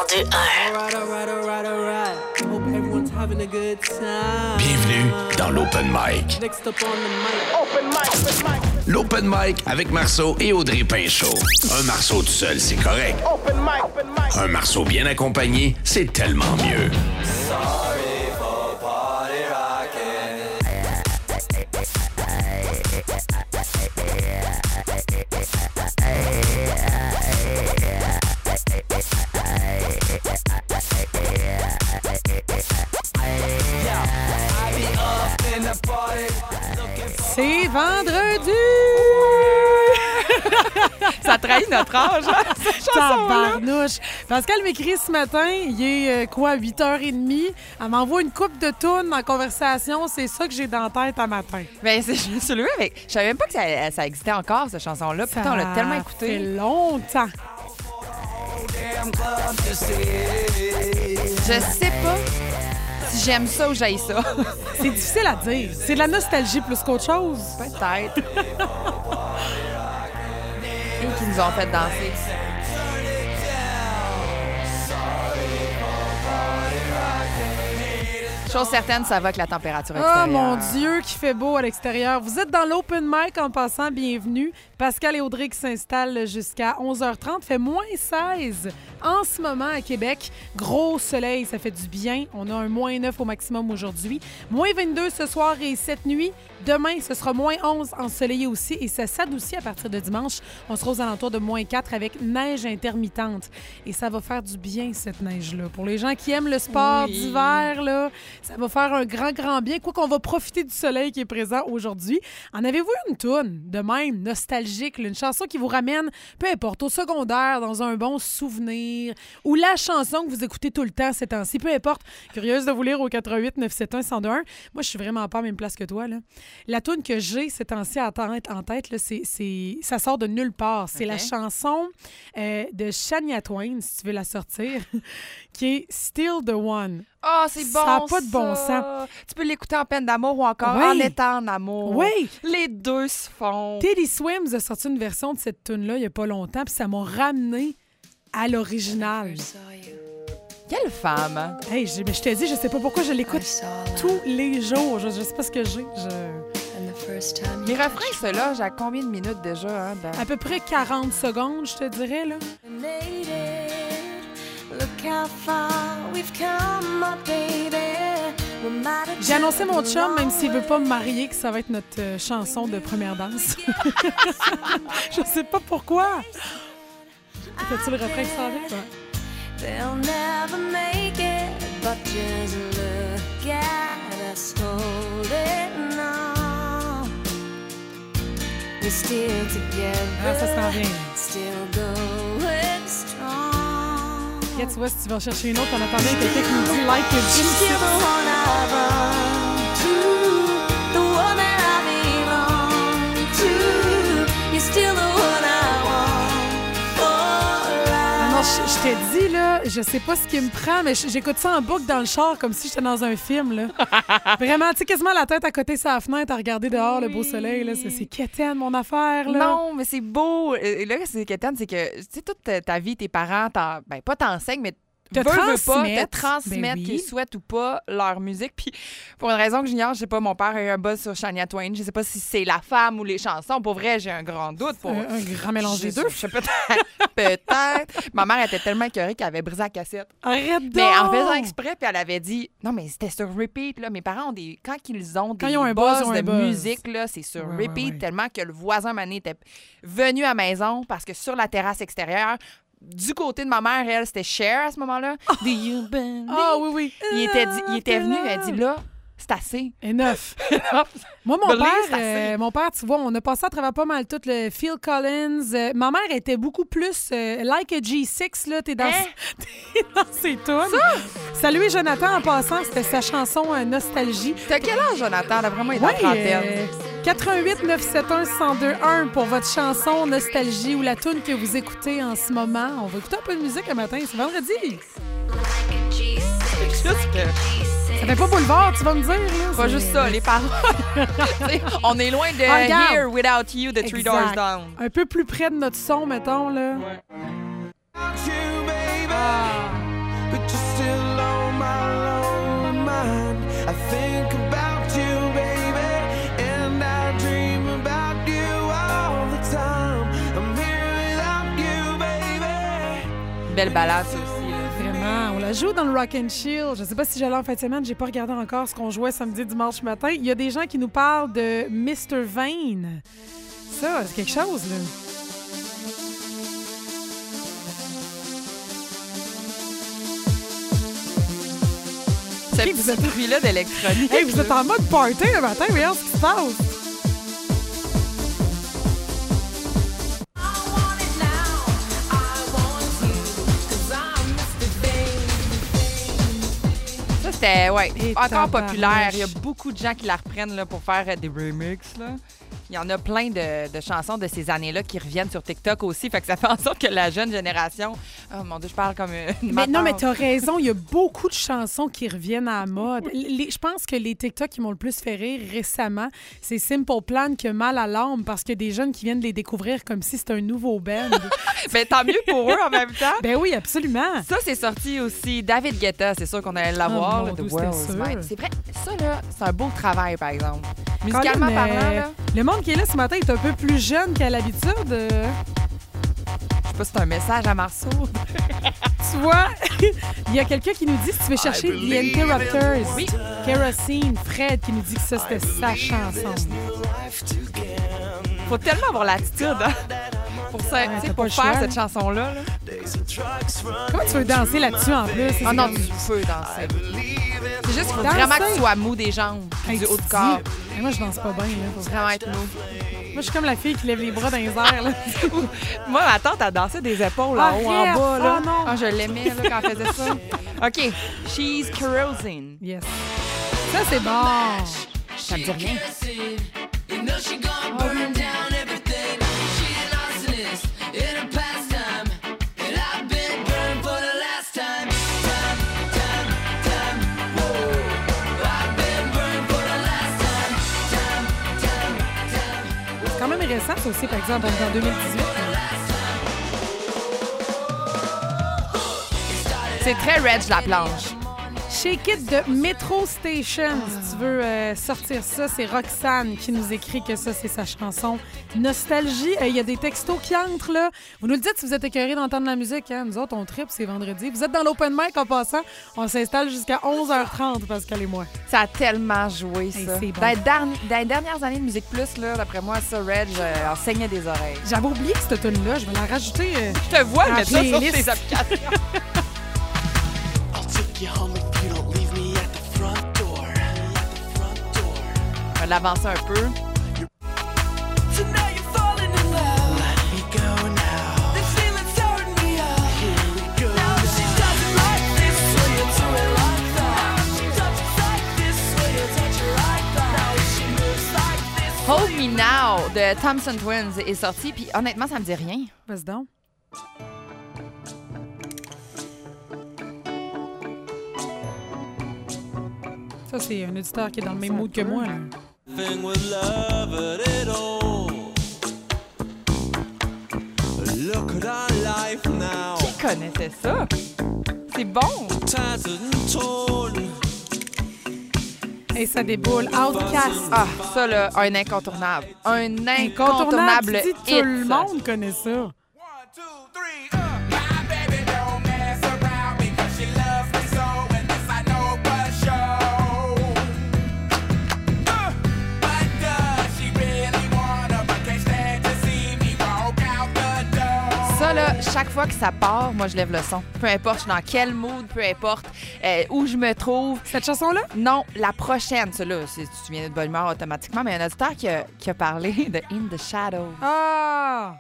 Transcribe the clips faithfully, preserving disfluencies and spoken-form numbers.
deux un. Bienvenue dans l'Open Mic. L'Open Mic avec Marceau et Audrey Pinchot. Un Marceau tout seul, c'est correct. Un Marceau bien accompagné, c'est tellement mieux. C'est vendredi! Ça trahit notre âge, hein, cette chanson-là. Tabarnouche! Pascal m'écrit ce matin, il est euh, quoi, huit heures trente. Elle m'envoie une coupe de tunes en conversation. C'est ça que j'ai dans la tête à matin. Ben, c'est, je me suis levée avec... Je savais même pas que ça, ça existait encore, cette chanson-là. Pourtant, on l'a tellement écoutée. Ça fait longtemps. Je sais pas si j'aime ça ou j'haïs ça. C'est difficile à dire. C'est de la nostalgie plus qu'autre chose. Peut-être. Et qui nous ont fait danser. Chose certaine, ça va avec la température extérieure. Oh mon Dieu, qu'il fait beau à l'extérieur. Vous êtes dans l'Open Mic en passant, bienvenue. Pascal et Audrey qui s'installent jusqu'à onze heures trente. Fait moins seize en ce moment à Québec. Gros soleil, ça fait du bien. On a un moins neuf au maximum aujourd'hui. Moins vingt-deux ce soir et cette nuit. Demain, ce sera moins onze ensoleillé aussi et ça s'adoucit à partir de dimanche. On sera aux alentours de moins quatre avec neige intermittente. Et ça va faire du bien, cette neige-là. Pour les gens qui aiment le sport oui. d'hiver, là, ça va faire un grand, grand bien. Quoi qu'on va profiter du soleil qui est présent aujourd'hui. En avez-vous une toune de même, nostalgique, là, une chanson qui vous ramène, peu importe, au secondaire, dans un bon souvenir, ou la chanson que vous écoutez tout le temps ces temps-ci, peu importe. Curieuse de vous lire au quatre un huit neuf sept un un zéro deux un. Moi, je suis vraiment pas à la même place que toi, là. La toune que j'ai ces temps-ci en tête, en tête là, c'est, c'est, ça sort de nulle part. C'est okay. La chanson euh, de Shania Twain, si tu veux la sortir, qui est Still the One. Ah, oh, c'est bon, ça n'a pas de bon sens. Tu peux l'écouter en peine d'amour ou encore oui. en étant en amour. Oui. Les deux se font. Teddy Swims a sorti une version de cette tune-là il n'y a pas longtemps, puis ça m'a ramené à l'original. Quelle femme! Hey, je, mais je t'ai dit, je sais pas pourquoi je l'écoute tous les jours. Je, je sais pas ce que j'ai. Je... Les refrains, ceux-là, j'ai combien de minutes déjà? Hein, de... À peu près quarante secondes, je te dirais, là. J'ai annoncé mon chum, même s'il veut pas me marier, que ça va être notre euh, chanson de première danse. Je sais pas pourquoi. T'as-tu le refrain qui s'en vient? Ouais. They'll never make it, but just look at us holding on. We're still together. Ah, ça s'en vient. Still going strong. Regarde, tu vois, si tu vas chercher une autre, on attendait quelqu'un qui nous dit like a G six. The one that I belong to. You're still the one I want. Je, je t'ai dit, là, je sais pas ce qui me prend, mais j'écoute ça en boucle dans le char comme si j'étais dans un film, là. Vraiment, tu sais, quasiment la tête à côté de sa fenêtre à regarder dehors oui. le beau soleil, là. C'est, c'est quétaine, mon affaire, là. Non, mais c'est beau. Et là, c'est quétaine, c'est que, tu sais, toute ta vie, tes parents, t'en, ben pas t'enseignent, mais te veux, veux pas, te transmettre ben oui. qu'ils souhaitent ou pas leur musique. Puis pour une raison que j'ignore, je sais pas, mon père a eu un buzz sur Shania Twain. Je sais pas si c'est la femme ou les chansons. Pour vrai, j'ai un grand doute. Pour... Un, un grand mélange des deux. Je sais peut-être. peut-être. Ma mère était tellement écœurée qu'elle avait brisé la cassette. Arrête donc! Mais en faisant exprès, puis elle avait dit... Non, mais c'était sur repeat, là. Mes parents ont des... Quand ils ont des Quand ils ont un buzz, buzz de un buzz. musique, là, c'est sur ouais, repeat, ouais, ouais. tellement que le voisin, Mané, était venu à la maison parce que sur la terrasse extérieure... Du côté de ma mère, elle, c'était Cher à ce moment-là. Oh. Do you believe? Ah oui, oui. Il était, dit, il était venu, elle dit là, c'est assez. Enough. Moi, mon père, euh, mon père, tu vois, on a passé à travers pas mal tout le Phil Collins. Euh, ma mère était beaucoup plus euh, like a G six, là. T'es dans, hein? T'es dans ses tunes. Salut Jonathan, en passant, c'était sa chanson euh, Nostalgie. T'as quel âge, Jonathan? D'après moi, il est oui, dans la trentaine. Euh, quatre un huit neuf sept un un zéro deux un pour votre chanson Nostalgie ou la tune que vous écoutez en ce moment. On va écouter un peu de musique le matin, c'est vendredi. Juste que... Ça fait pas boulevard, tu vas me dire. Là, pas c'est... juste ça, les paroles. On est loin de ah, Here Without You de Three Doors Down. Un peu plus près de notre son, mettons. Là. Ouais. Ah. belle balade, ça aussi. Là. Vraiment. On la joue dans le Rock and Chill. Je sais pas si j'allais en fin de semaine. J'ai pas regardé encore ce qu'on jouait samedi, dimanche matin. Il y a des gens qui nous parlent de mister Vane. Ça, c'est quelque chose, là. Ce hey, petit êtes... bruit-là d'électronique. Hey, vous êtes en mode party le matin, regarde ce qui se passe. Ça, c'était ouais, encore populaire. Il y a beaucoup de gens qui la reprennent là, pour faire des remixes. Là. Il y en a plein de, de chansons de ces années-là qui reviennent sur TikTok aussi. Fait que ça fait en sorte que la jeune génération... Oh mon Dieu, je parle comme une mais non, mais t'as raison. Il y a beaucoup de chansons qui reviennent à la mode. Les, je pense que les TikTok qui m'ont le plus fait rire récemment, c'est Simple Plan qui a mal à l'âme parce qu'il y a des jeunes qui viennent les découvrir comme si c'était un nouveau band. Ben tant mieux pour eux en même temps. Ben oui, absolument. Ça, c'est sorti aussi. David Guetta, c'est sûr qu'on allait l'avoir. Oh, The World's Mind. C'est vrai. Ça, là, c'est un beau travail, par exemple. Musicalement Colin, parlant, euh, là... Le monde qui est là ce matin est un peu plus jeune qu'à l'habitude. Euh... Je sais pas si c'est un message à Marceau. Tu vois, il y a quelqu'un qui nous dit, si tu veux chercher The Interrupters, oui. Kerosene, Fred, qui nous dit que ça, c'était sa chanson. Faut tellement avoir l'attitude, hein? Pour, ça, ouais, pour faire choix, cette chanson-là. Là. Comment tu veux danser là-dessus, en plus? Ah non, comme... tu peux danser. C'est juste qu'il faut vraiment que tu sois mou des jambes, hey, du haut du corps. Et moi, je danse pas bien. Là, faut vraiment être mou. Moi, je suis comme la fille qui lève les bras dans les airs. Là. Moi, ma tante, elle dansait des épaules en haut, en bas. Là. Oh, non. Ah, je l'aimais là, quand elle faisait ça. OK. She's Kerosene. Yes. Ça, c'est bon. Ça me dit rien. Oh, oui. C'est quand même récent, ça aussi, par exemple, en deux mille dix-huit. C'est très Reg la planche. Shake It de Metro Station. Si tu veux euh, sortir ça, c'est Roxane qui nous écrit que ça, c'est sa chanson Nostalgie. Il euh, y a des textos qui entrent, là. Vous nous le dites si vous êtes écœurés d'entendre la musique. Hein? Nous autres, on tripe, c'est vendredi. Vous êtes dans l'open mic en passant. On s'installe jusqu'à onze heures trente, Pascal et moi. Ça a tellement joué, ça. Hey, bon. Dans, dans les dernières années de Musique Plus, là, d'après moi, ça, Reg, euh, en saignait des oreilles. J'avais oublié cette tune-là. Je vais la rajouter. Euh, Je te vois mettre ça sur tes applications. On va l'avancer un peu. Hold Me Now de Thompson Twins est sorti, puis honnêtement, ça me dit rien. Vas-y donc. Ça, c'est un auditeur qui est dans le même mood que moi. Là. Qui connaissait ça? C'est bon! Et ça déboule. Outcast. Ah, ça, là, un incontournable. Un incontournable, incontournable hit. Tout le monde connaît ça. Ça, là, chaque fois que ça part, moi, je lève le son. Peu importe, je suis dans quel mood, peu importe euh, où je me trouve. Cette chanson-là? Non, la prochaine, celle-là, tu viens de bonne humeur automatiquement, mais il y a un auditeur qui a, qui a parlé de In the Shadow. Ah!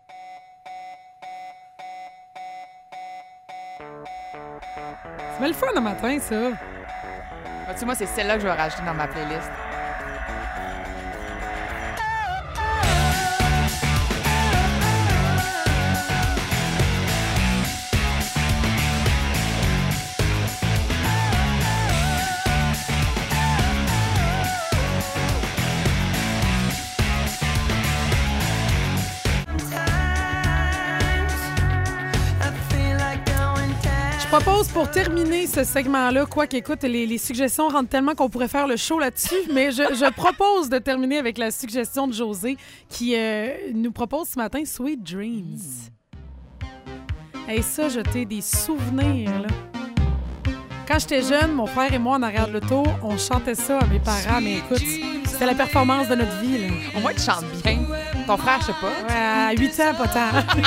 C'est bien le fun le matin, ça. Ah, tu sais, moi, c'est celle-là que je vais rajouter dans ma playlist. Je propose pour terminer ce segment-là, quoi qu'écoute, les, les suggestions rentrent tellement qu'on pourrait faire le show là-dessus, mais je, je propose de terminer avec la suggestion de José qui euh, nous propose ce matin Sweet Dreams. Hey, ça, jeter des souvenirs, là. Quand j'étais jeune, mon frère et moi, en arrière de l'auto, on chantait ça à mes parents. Mais écoute, c'était la performance de notre vie, là. Au moins, tu chantes bien. Ton frère, je sais pas. Ouais, à huit ans, pas tant.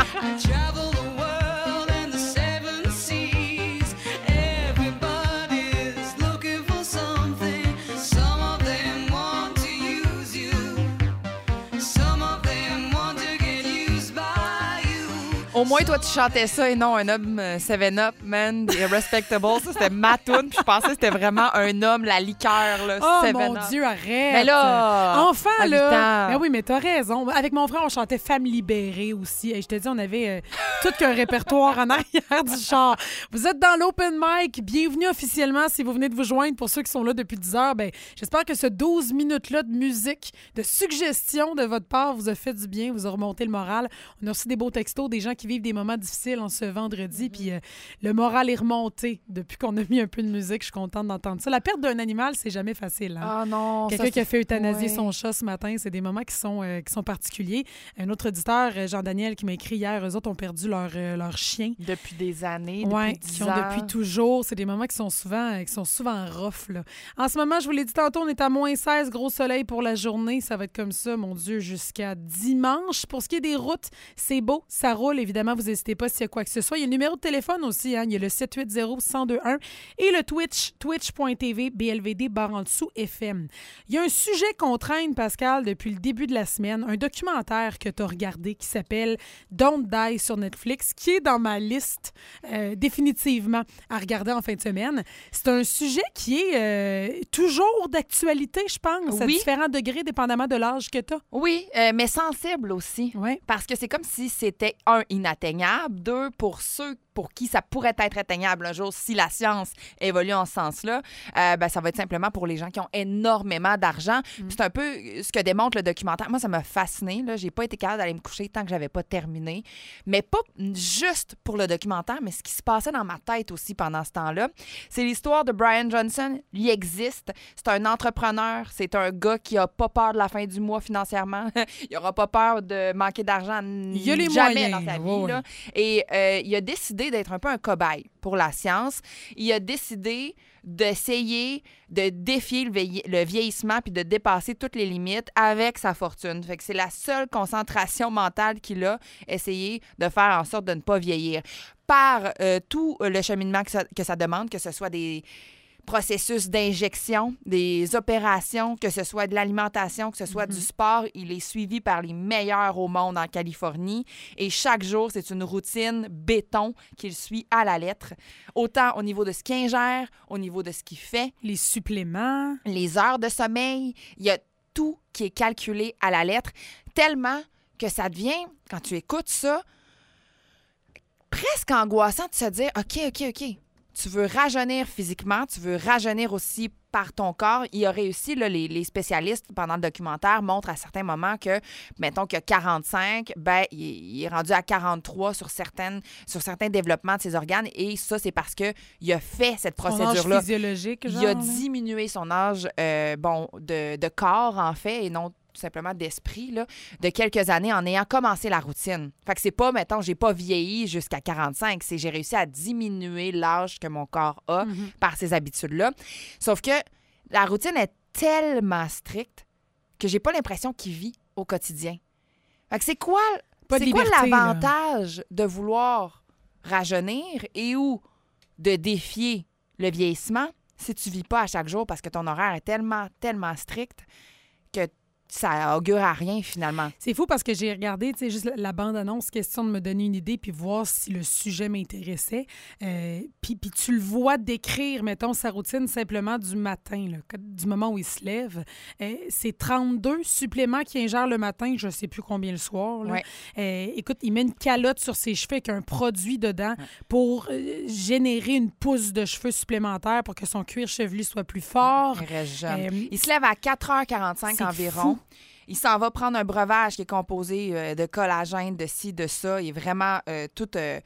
Au moins, toi, tu chantais ça et non un homme euh, seven up, man, Irrespectable. Ça, c'était ma toune. Puis je pensais que c'était vraiment un homme, la liqueur, là, oh, seven mon up. Dieu, arrête! Mais là, enfin, là! Ben oui, mais t'as raison. Avec mon frère, on chantait Femme libérée aussi. Et je te dis, on avait euh, tout qu'un répertoire en arrière du char. Vous êtes dans l'Open Mic. Bienvenue officiellement si vous venez de vous joindre. Pour ceux qui sont là depuis dix heures, ben, j'espère que ce douze minutes-là de musique, de suggestions de votre part vous a fait du bien, vous a remonté le moral. On a aussi des beaux textos, des gens qui vivent des moments difficiles en ce vendredi, puis euh, le moral est remonté depuis qu'on a mis un peu de musique. Je suis contente d'entendre ça. La perte d'un animal, c'est jamais facile. Hein? Ah non, Quelqu'un ça, qui a fait euthanasier ouais. son chat ce matin, c'est des moments qui sont, euh, qui sont particuliers. Un autre auditeur, Jean-Daniel, qui m'a écrit hier, eux autres ont perdu leur, euh, leur chien. Depuis des années, ouais, depuis dix qui ont ans. depuis toujours. C'est des moments qui sont souvent, euh, qui sont souvent rough. Là. En ce moment, je vous l'ai dit tantôt, on est à moins seize, gros soleil pour la journée. Ça va être comme ça, mon Dieu, jusqu'à dimanche. Pour ce qui est des routes, c'est beau, ça roule. Évidemment, vous n'hésitez pas s'il y a quoi que ce soit. Il y a le numéro de téléphone aussi. Hein. Il y a le sept huit zéro, un zéro deux un et le Twitch, twitch point t v, B L V D, barre en dessous, F M. Il y a un sujet qu'on traîne, Pascal, depuis le début de la semaine. Un documentaire que tu as regardé qui s'appelle Don't Die sur Netflix, qui est dans ma liste euh, définitivement à regarder en fin de semaine. C'est un sujet qui est euh, toujours d'actualité, je pense, oui. à différents degrés, dépendamment de l'âge que tu as. Oui, euh, mais sensible aussi. Ouais. Parce que c'est comme si c'était, un, inatteignable, deux, pour ceux pour qui ça pourrait être atteignable un jour si la science évolue en ce sens-là, euh, ben, ça va être simplement pour les gens qui ont énormément d'argent. Mm. C'est un peu ce que démontre le documentaire. Moi, ça m'a fasciné. Là. J'ai pas été capable d'aller me coucher tant que j'avais pas terminé. Mais pas juste pour le documentaire, mais ce qui se passait dans ma tête aussi pendant ce temps-là. C'est l'histoire de Brian Johnson. Il existe. C'est un entrepreneur. C'est un gars qui a pas peur de la fin du mois financièrement. Il aura pas peur de manquer d'argent il y a les jamais moyens, dans sa vie. ouais, là. ouais. Et euh, il a décidé d'être un peu un cobaye pour la science. Il a décidé d'essayer de défier le, vieilli- le vieillissement puis de dépasser toutes les limites avec sa fortune. Fait que c'est la seule concentration mentale qu'il a essayé de faire en sorte de ne pas vieillir. Par euh, tout le cheminement que ça, que ça demande, que ce soit des processus d'injection, des opérations, que ce soit de l'alimentation, que ce soit mm-hmm. du sport. Il est suivi par les meilleurs au monde en Californie. Et chaque jour, c'est une routine béton qu'il suit à la lettre. Autant au niveau de ce qu'il ingère, au niveau de ce qu'il fait. Les suppléments. Les heures de sommeil. Il y a tout qui est calculé à la lettre. Tellement que ça devient, quand tu écoutes ça, presque angoissant de se dire « OK, OK, OK ». Tu veux rajeunir physiquement, tu veux rajeunir aussi par ton corps. Il a réussi, là, les, les spécialistes, pendant le documentaire, montrent à certains moments que, mettons qu'il y a quarante-cinq, ben, il, il est rendu à quarante-trois sur, certaines, sur certains développements de ses organes. Et ça, c'est parce qu'il a fait cette procédure-là. Son âge physiologique, genre, il a là. diminué son âge euh, bon, de, de corps, en fait, et non tout simplement d'esprit, là, de quelques années en ayant commencé la routine. Fait que c'est pas, mettons, j'ai pas vieilli jusqu'à quarante-cinq, c'est j'ai réussi à diminuer l'âge que mon corps a mm-hmm. par ces habitudes-là. Sauf que la routine est tellement stricte que j'ai pas l'impression qu'il vit au quotidien. Fait que c'est quoi, pas c'est liberté, quoi l'avantage là. De vouloir rajeunir et ou de défier le vieillissement si tu vis pas à chaque jour parce que ton horaire est tellement, tellement strict que ça augure à rien, finalement. C'est fou parce que j'ai regardé, tu sais, juste la, la bande-annonce, question de me donner une idée puis voir si le sujet m'intéressait. Euh, puis, puis tu le vois décrire, mettons, sa routine simplement du matin, là, du moment où il se lève. Euh, c'est trente-deux suppléments qu'il ingère le matin, je ne sais plus combien le soir. Là. Ouais. Euh, écoute, il met une calotte sur ses cheveux avec un produit dedans ouais. pour euh, générer une pousse de cheveux supplémentaires pour que son cuir chevelu soit plus fort. Il reste jeune. Euh, il se lève à quatre heures quarante-cinq environ. Fou. Il s'en va prendre un breuvage qui est composé euh, de collagène, de ci, de ça. Il est vraiment euh, tout euh,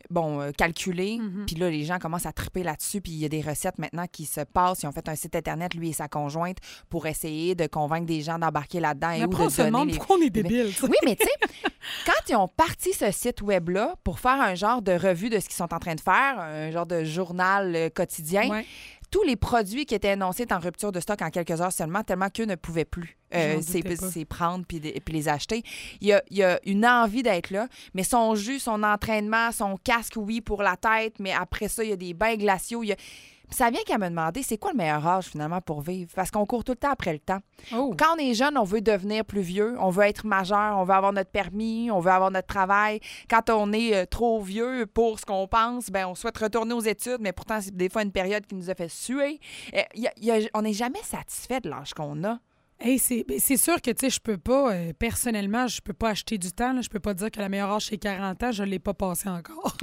bon, euh, calculé. Mm-hmm. Puis là, les gens commencent à triper là-dessus. Puis il y a des recettes maintenant qui se passent. Ils ont fait un site Internet, lui et sa conjointe, pour essayer de convaincre des gens d'embarquer là-dedans. Mais et après, ou on de se demande les... pourquoi on est débiles. Oui, mais tu sais, quand ils ont parti ce site web-là pour faire un genre de revue de ce qu'ils sont en train de faire, un genre de journal euh, quotidien, ouais. tous les produits qui étaient annoncés étaient en rupture de stock en quelques heures seulement, tellement qu'eux ne pouvaient plus euh, c'est prendre puis les acheter. Il y, a, il y a une envie d'être là, mais son jus, son entraînement, son casque, oui, pour la tête, mais après ça, il y a des bains glaciaux. Il y a... Ça vient qu'à me demander, c'est quoi le meilleur âge, finalement, pour vivre? Parce qu'on court tout le temps après le temps. Oh. Quand on est jeune, on veut devenir plus vieux, on veut être majeur, on veut avoir notre permis, on veut avoir notre travail. Quand on est euh, trop vieux pour ce qu'on pense, ben on souhaite retourner aux études, mais pourtant, c'est des fois une période qui nous a fait suer. Euh, y a, y a, on n'est jamais satisfait de l'âge qu'on a. Hey, c'est sûr que, tu sais, je peux pas, euh, personnellement, je peux pas acheter du temps. Là. Je peux pas dire que la meilleure âge, c'est quarante ans. Je l'ai pas passé encore.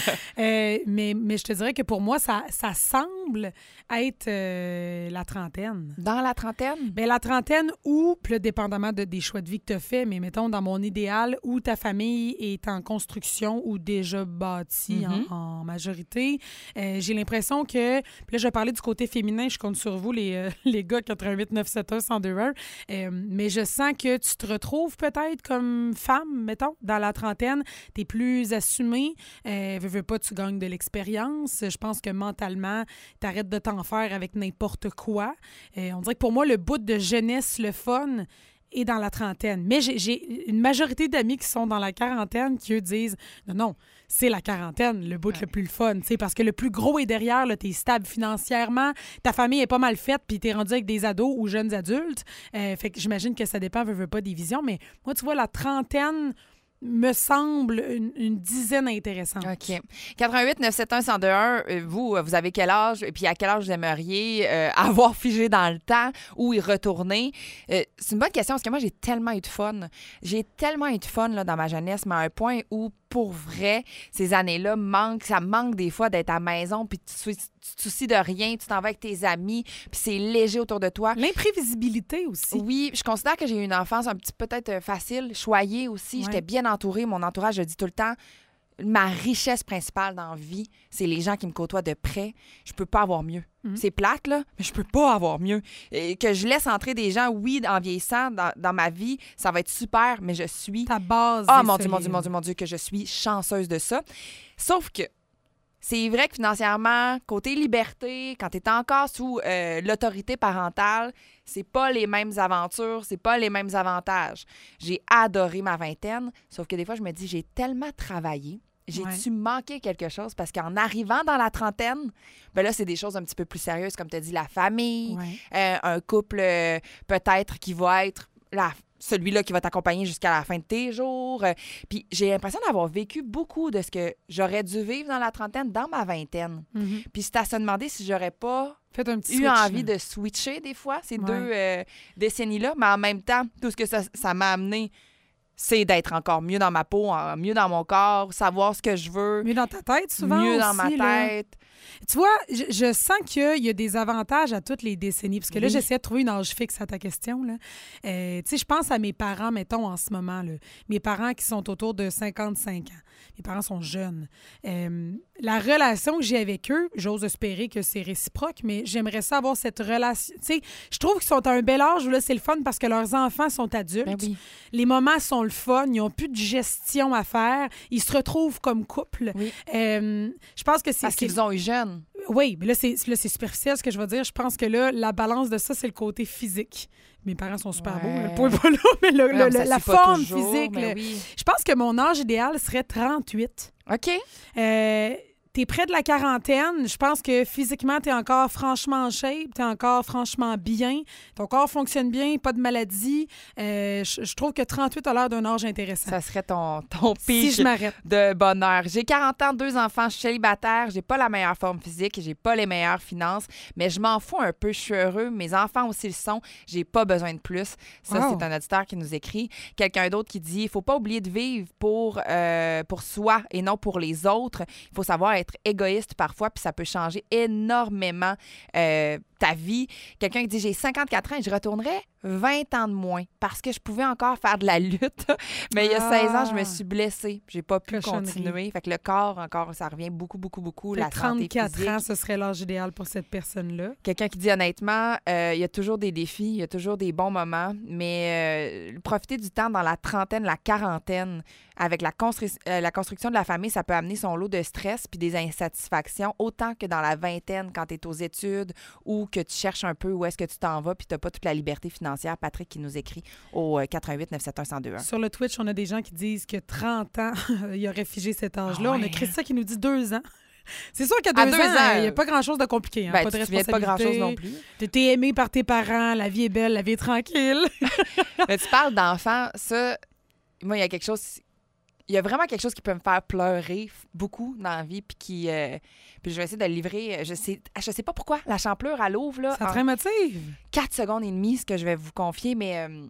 euh, mais, mais je te dirais que pour moi, ça, ça semble être euh, la trentaine. Dans la trentaine? Bien, la trentaine ou, puis là, dépendamment de, des choix de vie que tu as fait, mais mettons, dans mon idéal, où ta famille est en construction ou déjà bâtie mm-hmm. en, en majorité. Euh, J'ai l'impression que, puis là, je vais parler du côté féminin. Je compte sur vous, les, euh, les gars quatre-vingt-huit neuf cent soixante-un cent deux. Euh, mais je sens que tu te retrouves peut-être comme femme, mettons, dans la trentaine. Tu es plus assumée. Euh, veux, veux pas, tu gagnes de l'expérience. Je pense que mentalement, tu arrêtes de t'en faire avec n'importe quoi. Euh, on dirait que pour moi, le bout de jeunesse, le fun, est dans la trentaine. Mais j'ai une majorité d'amis qui sont dans la quarantaine qui, eux, disent non, non, c'est la quarantaine, le bout ouais. le plus le fun. Parce que le plus gros est derrière, tu es stable financièrement, ta famille est pas mal faite, puis tu es rendu avec des ados ou jeunes adultes. Euh, fait que j'imagine que ça dépend, veut, veut pas, des visions. Mais moi, tu vois, la trentaine me semble une, une dizaine intéressante. OK. quatre-vingt-huit neuf cent soixante-un cent deux un, vous, vous avez quel âge? Et puis à quel âge vous aimeriez euh, avoir figé dans le temps ou y retourner? Euh, c'est une bonne question parce que moi, j'ai tellement eu de fun. J'ai tellement eu de fun là, dans ma jeunesse, mais à un point où, pour vrai, ces années-là manquent. Ça manque des fois d'être à la maison puis tu, tu te soucies de rien, tu t'en vas avec tes amis puis c'est léger autour de toi. L'imprévisibilité aussi. Oui, je considère que j'ai eu une enfance un petit peu peut-être facile, choyée aussi. Ouais. J'étais bien entourée. Mon entourage, je dis tout le temps, ma richesse principale dans la vie, c'est les gens qui me côtoient de près. Je peux pas avoir mieux. Mm-hmm. C'est plate, là, mais je peux pas avoir mieux. Et que je laisse entrer des gens, oui, en vieillissant, dans, dans ma vie, ça va être super, mais je suis... Ta base. Ah, oh, mon Dieu, mon Dieu, mon Dieu, mon Dieu, que je suis chanceuse de ça. Sauf que c'est vrai que financièrement, côté liberté, quand tu es encore sous euh, l'autorité parentale, c'est pas les mêmes aventures, c'est pas les mêmes avantages. J'ai adoré ma vingtaine, sauf que des fois, je me dis, j'ai tellement travaillé. J'ai-tu ouais. manqué quelque chose? Parce qu'en arrivant dans la trentaine, ben là, c'est des choses un petit peu plus sérieuses, comme tu as dit, la famille, ouais. euh, un couple euh, peut-être qui va être la celui-là qui va t'accompagner jusqu'à la fin de tes jours. Puis j'ai l'impression d'avoir vécu beaucoup de ce que j'aurais dû vivre dans la trentaine, dans ma vingtaine. Mm-hmm. Puis c'est à se demander si j'aurais pas Fait un petit eu switch, envie là. de switcher des fois, ces ouais. deux euh, décennies-là. Mais en même temps, tout ce que ça, ça m'a amené, c'est d'être encore mieux dans ma peau, mieux dans mon corps, savoir ce que je veux. Mieux dans ta tête, souvent Mieux aussi, dans ma tête. Là. Tu vois, je, je sens qu'il y a des avantages à toutes les décennies. Parce que là, oui. j'essaie de trouver une âge fixe à ta question. Là. Euh, tu sais, je pense à mes parents, mettons, en ce moment. Là. Mes parents qui sont autour de cinquante-cinq ans. Mes parents sont jeunes. Euh, la relation que j'ai avec eux, j'ose espérer que c'est réciproque, mais j'aimerais ça avoir cette relation. Tu sais, je trouve qu'ils sont à un bel âge où là, c'est le fun parce que leurs enfants sont adultes. Ben oui. Les moments sont le fun. Ils n'ont plus de gestion à faire. Ils se retrouvent comme couple. Oui. Euh, je pense que c'est... Parce qu'ils ont eu jeunes. Oui, mais là, c'est, là, c'est superficiel ce que je veux dire. Je pense que là, la balance de ça, c'est le côté physique. Mes parents sont super ouais. beaux, le point pas là, mais le, non, le, mais la forme toujours, physique. Le... Oui. Je pense que mon âge idéal serait trente-huit. OK. Euh, t'es près de la quarantaine. Je pense que physiquement, t'es encore franchement en shape, t'es encore franchement bien. Ton corps fonctionne bien, pas de maladie. Euh, je, je trouve que trente-huit a l'air d'un âge intéressant. Ça serait ton, ton pic si je m'arrête. de bonheur. J'ai quarante ans, deux enfants, je suis célibataire, j'ai pas la meilleure forme physique, j'ai pas les meilleures finances, mais je m'en fous un peu, je suis heureux. Mes enfants aussi le sont, j'ai pas besoin de plus. Ça, wow. c'est un auditeur qui nous écrit. Quelqu'un d'autre qui dit, il faut pas oublier de vivre pour, euh, pour soi et non pour les autres. Il faut savoir être être égoïste parfois, puis ça peut changer énormément euh, ta ta vie. Quelqu'un qui dit, j'ai cinquante-quatre ans et je retournerais vingt ans de moins parce que je pouvais encore faire de la lutte. Mais il y a seize ans, je me suis blessée. J'ai pas pu Cochonnerie. continuer. Fait que le corps, encore, ça revient beaucoup, beaucoup, beaucoup. Fait la trente-quatre santé physique. ans, ce serait l'âge idéal pour cette personne-là. Quelqu'un qui dit honnêtement, euh, il y a toujours des défis, il y a toujours des bons moments, mais euh, profiter du temps dans la trentaine, la quarantaine, avec la, constru- euh, la construction de la famille, ça peut amener son lot de stress puis des insatisfactions, autant que dans la vingtaine, quand tu es aux études ou que tu cherches un peu où est-ce que tu t'en vas puis tu n'as pas toute la liberté financière. Patrick qui nous écrit au quatre un huit neuf sept un un zéro deux un. Sur le Twitch, on a des gens qui disent que trente ans, il aurait figé cet âge-là. Ah ouais. On a Christa qui nous dit deux ans. C'est sûr qu'à deux, deux ans, il n'y a pas grand-chose de compliqué. Hein? Ben, pas de tu responsabilité. pas grand-chose non plus. Tu es aimé par tes parents, la vie est belle, la vie est tranquille. Mais tu parles d'enfants, ça, moi, il y a quelque chose... Il y a vraiment quelque chose qui peut me faire pleurer beaucoup dans la vie, puis qui... Euh, puis je vais essayer de le livrer. Je sais, je sais pas pourquoi. La champlure, elle ouvre, là. Ça te motive. Quatre secondes et demie, ce que je vais vous confier, mais euh,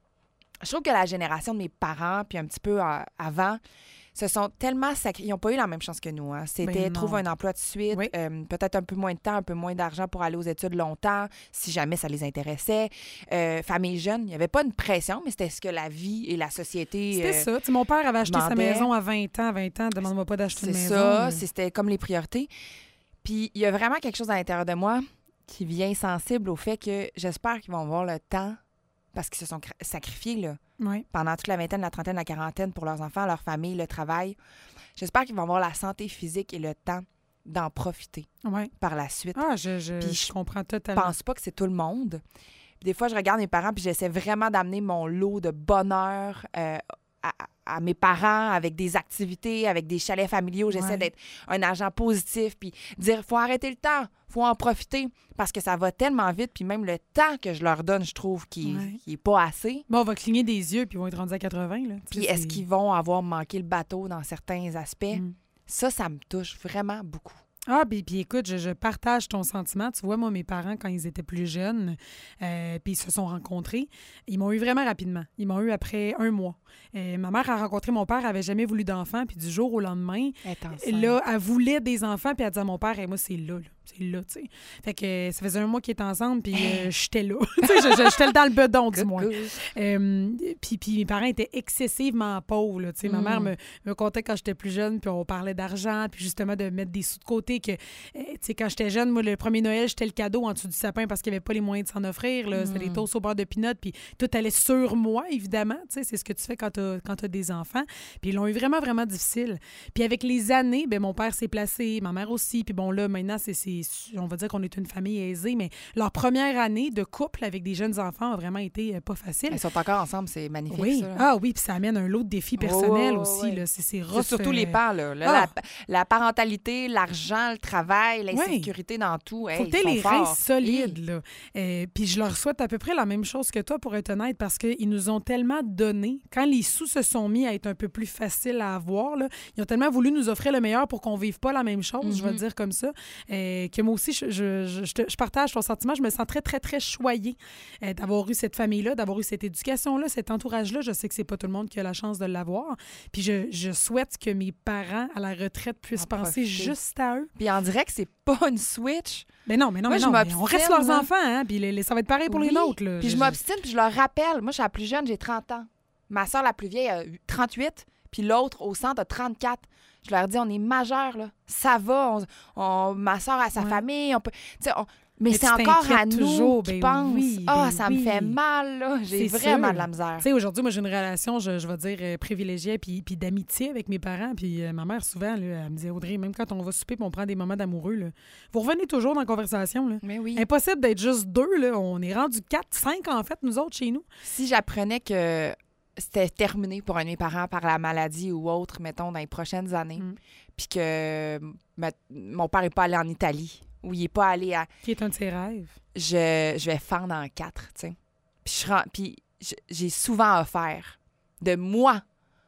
je trouve que la génération de mes parents, puis un petit peu euh, avant, se sont tellement sacrifiés. Ils n'ont pas eu la même chance que nous. Hein. C'était trouve un emploi de suite, oui. euh, peut-être un peu moins de temps, un peu moins d'argent pour aller aux études longtemps, si jamais ça les intéressait. Euh, famille jeune, il n'y avait pas une pression, mais c'était ce que la vie et la société C'était euh, ça. T'sais, mon père avait acheté demandait. sa maison à vingt ans. vingt ans, demande-moi pas d'acheter C'est une maison. C'est ça, mais... c'était comme les priorités. Puis il y a vraiment quelque chose à l'intérieur de moi qui vient sensible au fait que j'espère qu'ils vont avoir le temps, parce qu'ils se sont sacrifiés là, oui. pendant toute la vingtaine, la trentaine, la quarantaine pour leurs enfants, leur famille, le travail. J'espère qu'ils vont avoir la santé physique et le temps d'en profiter oui. par la suite. Ah, je, je, puis je comprends totalement. Je pense pas que c'est tout le monde. Puis des fois, je regarde mes parents puis j'essaie vraiment d'amener mon lot de bonheur euh, à, à mes parents avec des activités, avec des chalets familiaux. J'essaie ouais. d'être un agent positif puis dire faut arrêter le temps, faut en profiter parce que ça va tellement vite. Puis même le temps que je leur donne, je trouve qu'il ouais. n'est pas assez. Bon, on va cligner des yeux puis ils vont être rendus à quatre-vingts. Là. Puis est-ce qu'ils vont avoir manqué le bateau dans certains aspects? Mm. Ça, ça me touche vraiment beaucoup. Ah, puis, puis écoute, je, je partage ton sentiment. Tu vois, moi, mes parents, quand ils étaient plus jeunes, euh, puis ils se sont rencontrés, ils m'ont eu vraiment rapidement. Ils m'ont eu après un mois. Euh, ma mère a rencontré mon père, elle n'avait jamais voulu d'enfants, puis du jour au lendemain, là, elle voulait des enfants, puis elle disait à mon père, hey, moi, c'est là, là. C'est là, tu sais. Fait que ça faisait un mois qu'ils étaient ensemble, puis euh, j'étais là. Tu sais, j'étais dans le bedon, du moins. Euh, puis, puis mes parents étaient excessivement pauvres, là. Tu sais, mm. ma mère me, me contait quand j'étais plus jeune, puis on parlait d'argent, puis justement de mettre des sous de côté. Que, euh, tu sais, quand j'étais jeune, moi, le premier Noël, j'étais le cadeau en dessous du sapin parce qu'il n'y avait pas les moyens de s'en offrir. Là. Mm. C'était des toasts au beurre de pinot, puis tout allait sur moi, évidemment. Tu sais, c'est ce que tu fais quand tu as des enfants. Puis ils l'ont eu vraiment, vraiment difficile. Puis avec les années, ben mon père s'est placé, ma mère aussi. Puis bon, là, maintenant, c'est, c'est on va dire qu'on est une famille aisée, mais leur première année de couple avec des jeunes enfants a vraiment été euh, pas facile. Ils sont encore ensemble, c'est magnifique. Oui. Ça, ah oui, puis ça amène un lot de défis personnels oh, aussi. oui. Là. C'est, c'est, rough, c'est surtout euh... les pans, là. là ah. la, la parentalité, l'argent, le travail, l'insécurité oui. dans tout. Faut hey, que les reins solides. Oui. Là. Euh, puis je leur souhaite à peu près la même chose que toi, pour être honnête, parce qu'ils nous ont tellement donné. Quand les sous se sont mis à être un peu plus faciles à avoir, là, ils ont tellement voulu nous offrir le meilleur pour qu'on vive pas la même chose, mm-hmm. je vais le dire comme ça, euh, que moi aussi, je, je, je, je, te, je partage ton sentiment. Je me sens très, très, très choyée euh, d'avoir eu cette famille-là, d'avoir eu cette éducation-là, cet entourage-là. Je sais que c'est pas tout le monde qui a la chance de l'avoir. Puis je, je souhaite que mes parents, à la retraite, puissent en penser profiter. Juste à eux. Puis on dirait que c'est pas une switch. Mais non, mais non, moi, mais non. Mais on reste leurs hein. enfants, hein? Puis les, les, ça va être pareil pour oui. les nôtres. Là. Puis je, je m'obstine, puis je leur rappelle. Moi, je suis la plus jeune, j'ai trente ans. Ma soeur, la plus vieille, a trente-huit, puis l'autre, au centre, a trente-quatre. Je leur dis, on est majeurs, là. Ça va. On, on, ma soeur a sa ouais. famille. On peut, on, mais, mais c'est encore à nous toujours, qui ben pense. Oui, ah, ben ça oui. me fait mal, là. J'ai c'est vraiment sûr. De la misère. Tu sais, aujourd'hui, moi, j'ai une relation, je, je vais dire, euh, privilégiée puis, puis d'amitié avec mes parents. Puis euh, ma mère, souvent, là, elle me disait, Audrey, même quand on va souper puis on prend des moments d'amoureux, là, vous revenez toujours dans la conversation. Là. Mais oui. Impossible d'être juste deux, là. On est rendu quatre, cinq, en fait, nous autres, chez nous. Si j'apprenais que c'était terminé pour un de mes parents par la maladie ou autre, mettons, dans les prochaines années, mm. puis que ma, mon père n'est pas allé en Italie, ou il n'est pas allé à... Qui est un de ses rêves. Je, je vais fendre en quatre, tu sais. Puis, je, puis je, j'ai souvent offert de moi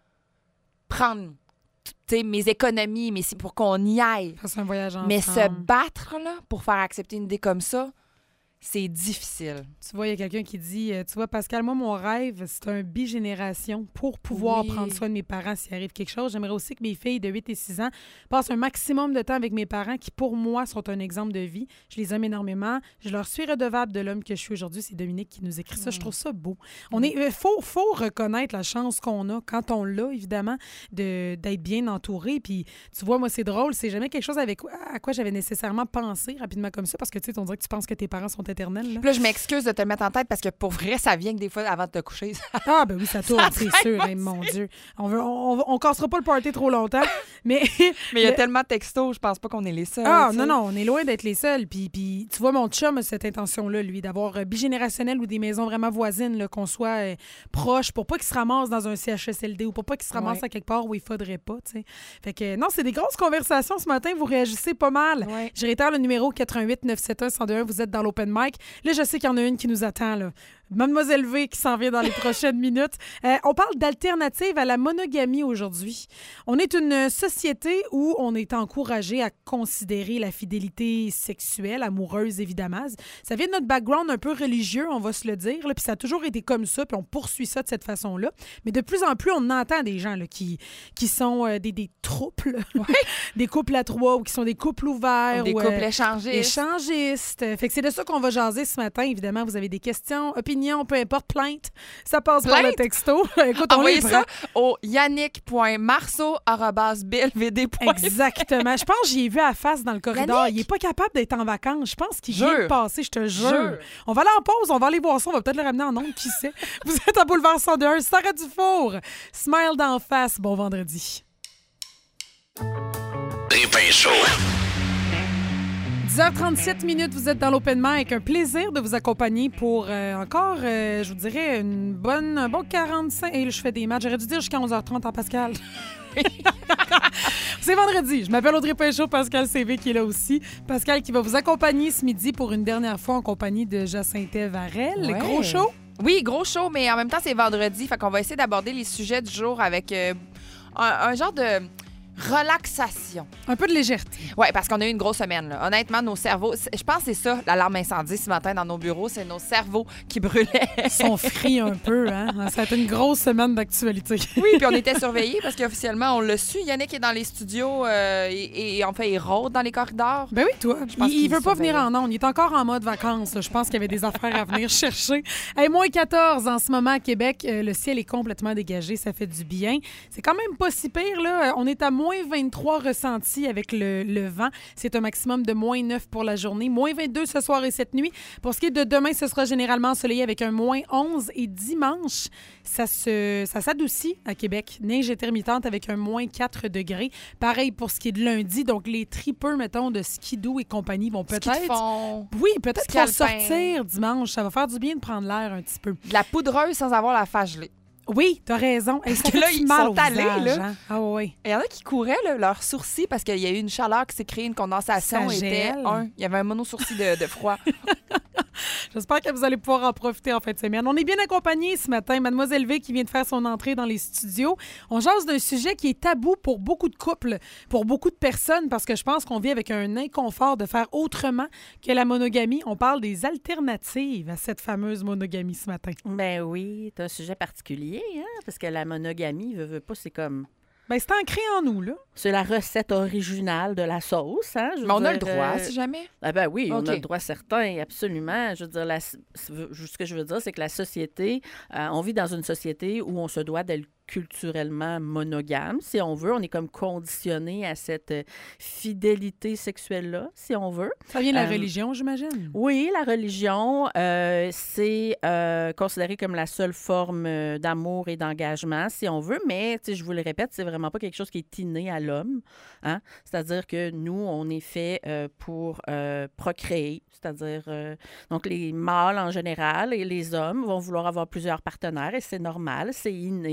prendre mes économies mais pour qu'on y aille. Faire un voyage ensemble. Mais se battre là, pour faire accepter une idée comme ça, c'est difficile. Tu vois, il y a quelqu'un qui dit, euh, tu vois, Pascal, moi, mon rêve, c'est un bigénération pour pouvoir oui. prendre soin de mes parents s'il arrive quelque chose. J'aimerais aussi que mes filles de huit et six ans passent un maximum de temps avec mes parents qui, pour moi, sont un exemple de vie. Je les aime énormément. Je leur suis redevable de l'homme que je suis aujourd'hui. C'est Dominique qui nous écrit ça. Mmh. Je trouve ça beau. On est, euh, faut, faut reconnaître la chance qu'on a, quand on l'a, évidemment, de, d'être bien entouré. Puis, tu vois, moi, c'est drôle. C'est jamais quelque chose avec, à quoi j'avais nécessairement pensé rapidement comme ça parce que, tu sais, on dirait que tu penses que tes parents sont éternels. Là, là je m'excuse de te le mettre en tête parce que pour vrai, ça vient que des fois avant de te coucher. Ça... Ah, ben oui, ça tourne, ça c'est sûr. Hein, mon Dieu. On veut, on, on cassera pas le party trop longtemps. mais mais il y a le... tellement de textos, je pense pas qu'on est les seuls. Ah, non, non, on est loin d'être les seuls. Puis, puis tu vois, mon chum a cette intention-là, lui, d'avoir euh, bigénérationnel ou des maisons vraiment voisines, là, qu'on soit euh, proches pour pas qu'il se ramasse dans un C H S L D ou pour pas qu'il se ramasse ouais. à quelque part où il faudrait pas, tu sais. Fait que, non, c'est des grosses conversations ce matin. Vous réagissez pas mal. Ouais. Je réitère le numéro quatre un huit neuf sept un un zéro deux un. Vous êtes dans l'open mic. Là, je sais qu'il y en a une qui nous attend, là. Mademoiselle V qui s'en vient dans les prochaines minutes. Euh, on parle d'alternative à la monogamie aujourd'hui. On est une société où on est encouragé à considérer la fidélité sexuelle, amoureuse évidemment. Ça vient de notre background un peu religieux, on va se le dire, là, puis ça a toujours été comme ça, puis on poursuit ça de cette façon-là. Mais de plus en plus, on entend des gens là, qui, qui sont euh, des, des trouples, ouais. des couples à trois ou qui sont des couples ouverts. Des ou, couples euh, échangistes. Échangistes. Fait que c'est de ça qu'on va jaser ce matin. Évidemment, vous avez des questions, opinions, peu importe, plainte, ça passe plainte? Par le texto. Écoute, envoyez ça au yannick point marceau arobase b l v d point f r. Exactement. Je pense que j'y ai vu à la face dans le corridor. Yannick? Il n'est pas capable d'être en vacances. Je pense qu'il vient de passer, je te jure. jure. On va aller en pause, on va aller voir ça, on va peut-être le ramener en ondes, qui sait. Vous êtes à Boulevard cent deux un, Sarah Dufour. Smile d'en face. Bon vendredi. Répin chaud. dix heures trente-sept minutes, vous êtes dans l'open mic. Un plaisir de vous accompagner pour euh, encore, euh, je vous dirais, une bonne, un bon quarante-cinq... Et là, je fais des matchs. J'aurais dû dire jusqu'à onze heures trente en Pascal. C'est vendredi. Je m'appelle Audrey Pinchot, Pascal C V qui est là aussi. Pascal qui va vous accompagner ce midi pour une dernière fois en compagnie de Jacinthe Varel. Ouais. Gros show? Oui, gros show, mais en même temps, c'est vendredi. Fait qu'on va essayer d'aborder les sujets du jour avec euh, un, un genre de... relaxation. Un peu de légèreté. Oui, parce qu'on a eu une grosse semaine. Là. Honnêtement, nos cerveaux... Je pense que c'est ça, l'alarme incendie ce matin dans nos bureaux. C'est nos cerveaux qui brûlaient. Ils sont frits un peu, hein? Ça a été une grosse semaine d'actualité. Oui, puis on était surveillés parce qu'officiellement, on l'a su. Yannick est dans les studios euh, et, et en fait, il rôde dans les corridors. Ben oui, toi. Je pense il, il veut pas venir en ondes. Il est encore en mode vacances. Là. Je pense qu'il y avait des affaires à venir chercher. Hey, moins quatorze en ce moment à Québec. Euh, le ciel est complètement dégagé. Ça fait du bien. C'est quand même pas si pire, là. On est à moins vingt-trois ressentis avec le, le vent. C'est un maximum de moins neuf pour la journée. Moins vingt-deux ce soir et cette nuit. Pour ce qui est de demain, ce sera généralement ensoleillé avec un moins onze. Et dimanche, ça, se, ça s'adoucit à Québec. Neige intermittente avec un moins quatre degrés. Pareil pour ce qui est de lundi. Donc, les tripeux, mettons, de skidoo et compagnie vont peut-être... Font... Oui, peut-être qu'ils vont sortir dimanche. Ça va faire du bien de prendre l'air un petit peu. De la poudreuse sans avoir la face gelée. Oui, t'as raison. Parce que là, ils sont allés, visage, là. Hein? Ah oui. Il y en a qui couraient, là, leurs sourcils, parce qu'il y a eu une chaleur qui s'est créée, une condensation. Ça était un. Il y avait un monosourcil de, de froid. J'espère que vous allez pouvoir en profiter en fin de semaine. On est bien accompagnés ce matin. Mademoiselle V qui vient de faire son entrée dans les studios. On jase d'un sujet qui est tabou pour beaucoup de couples, pour beaucoup de personnes, parce que je pense qu'on vit avec un inconfort de faire autrement que la monogamie. On parle des alternatives à cette fameuse monogamie ce matin. Ben oui, c'est un sujet particulier, hein? Parce que la monogamie, veut, veut pas, c'est comme... Ben c'est ancré en nous, là. C'est la recette originale de la sauce, hein? Je Mais on dire, a le droit, euh... si jamais? Ah ben oui, okay. On a le droit certain, absolument. Je veux dire, la... ce que je veux dire, c'est que la société, euh, on vit dans une société où on se doit d'être culturellement monogame, si on veut. On est comme conditionné à cette fidélité sexuelle-là, si on veut. Ça vient de la euh, religion, j'imagine? Oui, la religion, euh, c'est euh, considéré comme la seule forme d'amour et d'engagement, si on veut, mais, je vous le répète, c'est vraiment pas quelque chose qui est inné à l'homme. Hein? C'est-à-dire que nous, on est fait euh, pour euh, procréer, c'est-à-dire, euh, donc les mâles en général et les hommes vont vouloir avoir plusieurs partenaires et c'est normal, c'est inné. Pour c'est...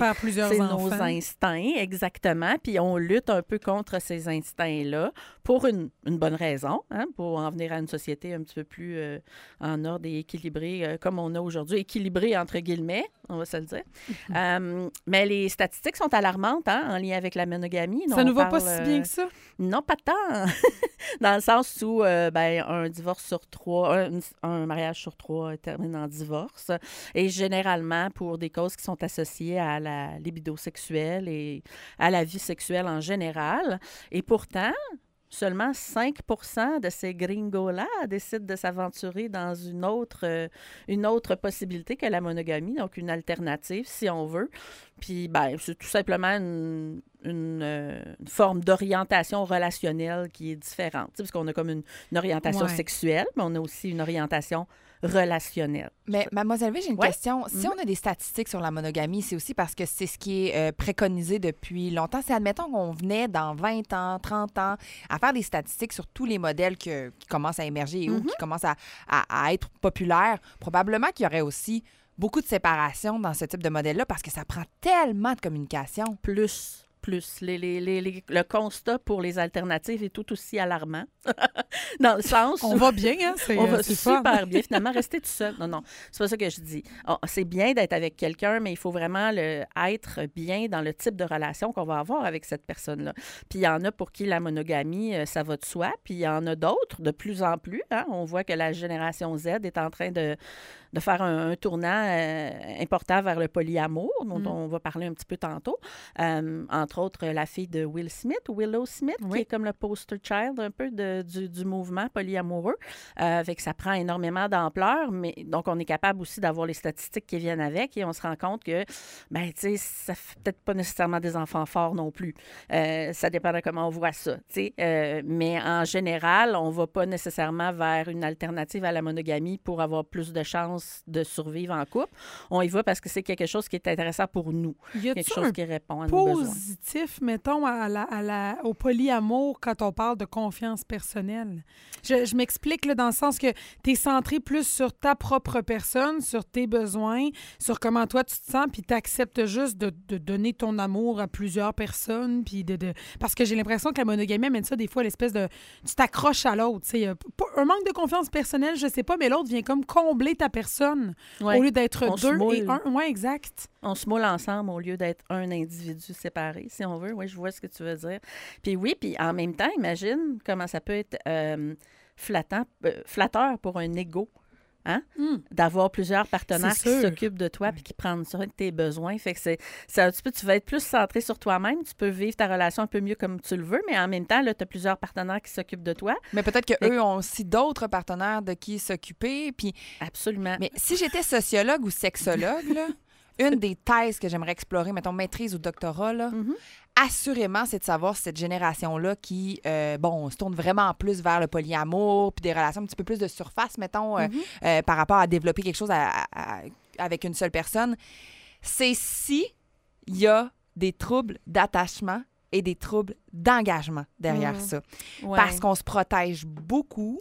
faire plusieurs c'est enfants. nos instincts, exactement. Puis on lutte un peu contre ces instincts-là pour une, une bonne raison, hein, pour en venir à une société un petit peu plus euh, en ordre et équilibrée, euh, comme on a aujourd'hui. Équilibrée, entre guillemets, on va se le dire. euh, mais les statistiques sont alarmantes hein, en lien avec la monogamie. Ça ne va pas si bien que ça? Euh, non, pas tant. Dans le sens où euh, ben, un divorce sur trois, un, un mariage sur trois termine en divorce. Et généralement pour des causes qui sont associées à la libido sexuelle et à la vie sexuelle en général. Et pourtant, seulement cinq pour cent de ces gringos-là décident de s'aventurer dans une autre, euh, une autre possibilité que la monogamie, donc une alternative, si on veut. Puis, ben, c'est tout simplement une, une, euh, une forme d'orientation relationnelle qui est différente. Parce qu'on a comme une, une orientation ouais. sexuelle, mais on a aussi une orientation relationnelle. Mais, Mademoiselle V, j'ai une ouais. question. Si mm-hmm. on a des statistiques sur la monogamie, c'est aussi parce que c'est ce qui est euh, préconisé depuis longtemps. C'est, admettons qu'on venait dans vingt ans, trente ans, à faire des statistiques sur tous les modèles que, qui commencent à émerger et mm-hmm. ou qui commencent à, à, à être populaires. Probablement qu'il y aurait aussi beaucoup de séparation dans ce type de modèle-là parce que ça prend tellement de communication. Plus. Plus. Les, les, les, les, le constat pour les alternatives est tout aussi alarmant. Dans le sens On où, va bien, hein? C'est, on va c'est super fun. bien. Finalement, rester tout seul. Non, non. C'est pas ça que je dis. Oh, c'est bien d'être avec quelqu'un, mais il faut vraiment le, être bien dans le type de relation qu'on va avoir avec cette personne-là. Puis il y en a pour qui la monogamie, ça va de soi. Puis il y en a d'autres, de plus en plus. Hein? On voit que la génération Z est en train de, de faire un, un tournant euh, important vers le polyamour, dont mm. on va parler un petit peu tantôt. Euh, entre autres, la fille de Will Smith, Willow Smith, oui. qui est comme le poster child un peu de, du, du mouvement polyamoureux. Euh, fait que ça prend énormément d'ampleur, mais donc on est capable aussi d'avoir les statistiques qui viennent avec et on se rend compte que, ben, tu sais, ça fait peut-être pas nécessairement des enfants forts non plus. Euh, ça dépend de comment on voit ça, tu sais. Euh, mais en général, on va pas nécessairement vers une alternative à la monogamie pour avoir plus de chances de survivre en couple. On y va parce que c'est quelque chose qui est intéressant pour nous. Y a-t-il quelque chose qui répond à nos besoins. Positif, mettons, à la, à la, au polyamour quand on parle de confiance personnelle. Je, je m'explique là, dans le sens que tu es centré plus sur ta propre personne, sur tes besoins, sur comment toi tu te sens, puis tu acceptes juste de, de donner ton amour à plusieurs personnes. Puis de, de... Parce que j'ai l'impression que la monogamie amène ça des fois à l'espèce de... Tu t'accroches à l'autre. T'sais. Un manque de confiance personnelle, je sais pas, mais l'autre vient comme combler ta personne ouais. au lieu d'être on deux et un. Oui, exact. On se moule ensemble au lieu d'être un individu séparé, si on veut. Oui, je vois ce que tu veux dire. Puis oui, puis en même temps, imagine comment ça peut être euh, flattant, euh, flatteur pour un ego, hein? Mm. D'avoir plusieurs partenaires qui s'occupent de toi puis qui prennent soin de tes besoins. Fait que c'est, c'est un petit peu, tu vas être plus centré sur toi-même. Tu peux vivre ta relation un peu mieux comme tu le veux, mais en même temps, là, tu as plusieurs partenaires qui s'occupent de toi. Mais peut-être qu'eux que... ont aussi d'autres partenaires de qui s'occuper. Puis... Absolument. Mais si j'étais sociologue ou sexologue, là, une des thèses que j'aimerais explorer, mettons maîtrise ou doctorat, là, mm-hmm. assurément, c'est de savoir si cette génération-là qui, euh, bon, se tourne vraiment plus vers le polyamour puis des relations un petit peu plus de surface, mettons, mm-hmm. euh, euh, par rapport à développer quelque chose à, à, à, avec une seule personne, c'est si il y a des troubles d'attachement et des troubles d'engagement derrière mm. ça. Ouais. Parce qu'on se protège beaucoup.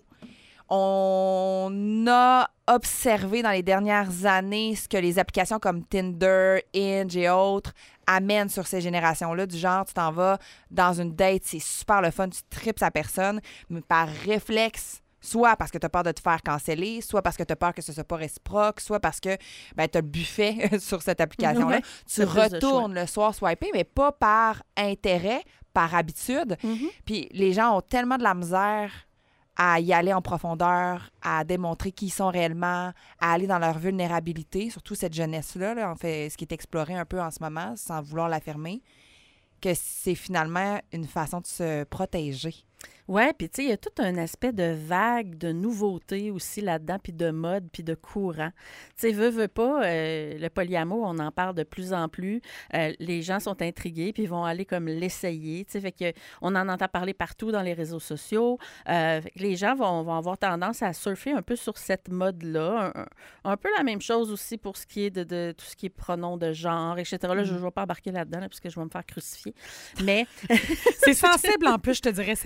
On a observé dans les dernières années ce que les applications comme Tinder, Hinge et autres amènent sur ces générations-là, du genre, tu t'en vas dans une date, c'est super le fun, tu tripes sa personne, mais par réflexe, soit parce que tu as peur de te faire canceller, soit parce que tu as peur que ce soit pas réciproque, soit parce que ben, tu as le buffet sur cette application-là. Ouais, tu retournes le soir swiper, mais pas par intérêt, par habitude. Mm-hmm. Puis les gens ont tellement de la misère à y aller en profondeur, à démontrer qui ils sont réellement, à aller dans leur vulnérabilité, surtout cette jeunesse-là, là, en fait, ce qui est exploré un peu en ce moment, sans vouloir l'affirmer, que c'est finalement une façon de se protéger. Oui, puis tu sais, il y a tout un aspect de vague, de nouveauté aussi là-dedans, puis de mode, puis de courant. Tu sais, veux, veux pas, euh, le polyamour, on en parle de plus en plus. Euh, les gens sont intrigués, puis ils vont aller comme l'essayer. Tu sais, fait que on en entend parler partout dans les réseaux sociaux. Euh, les gens vont, vont avoir tendance à surfer un peu sur cette mode-là. Un, un peu la même chose aussi pour ce qui est de, de tout ce qui est pronom de genre, et cetera. Là, mm. je ne vais pas embarquer là-dedans, là, parce que je vais me faire crucifier. Mais c'est sensible en plus, je te dirais, cette semaine.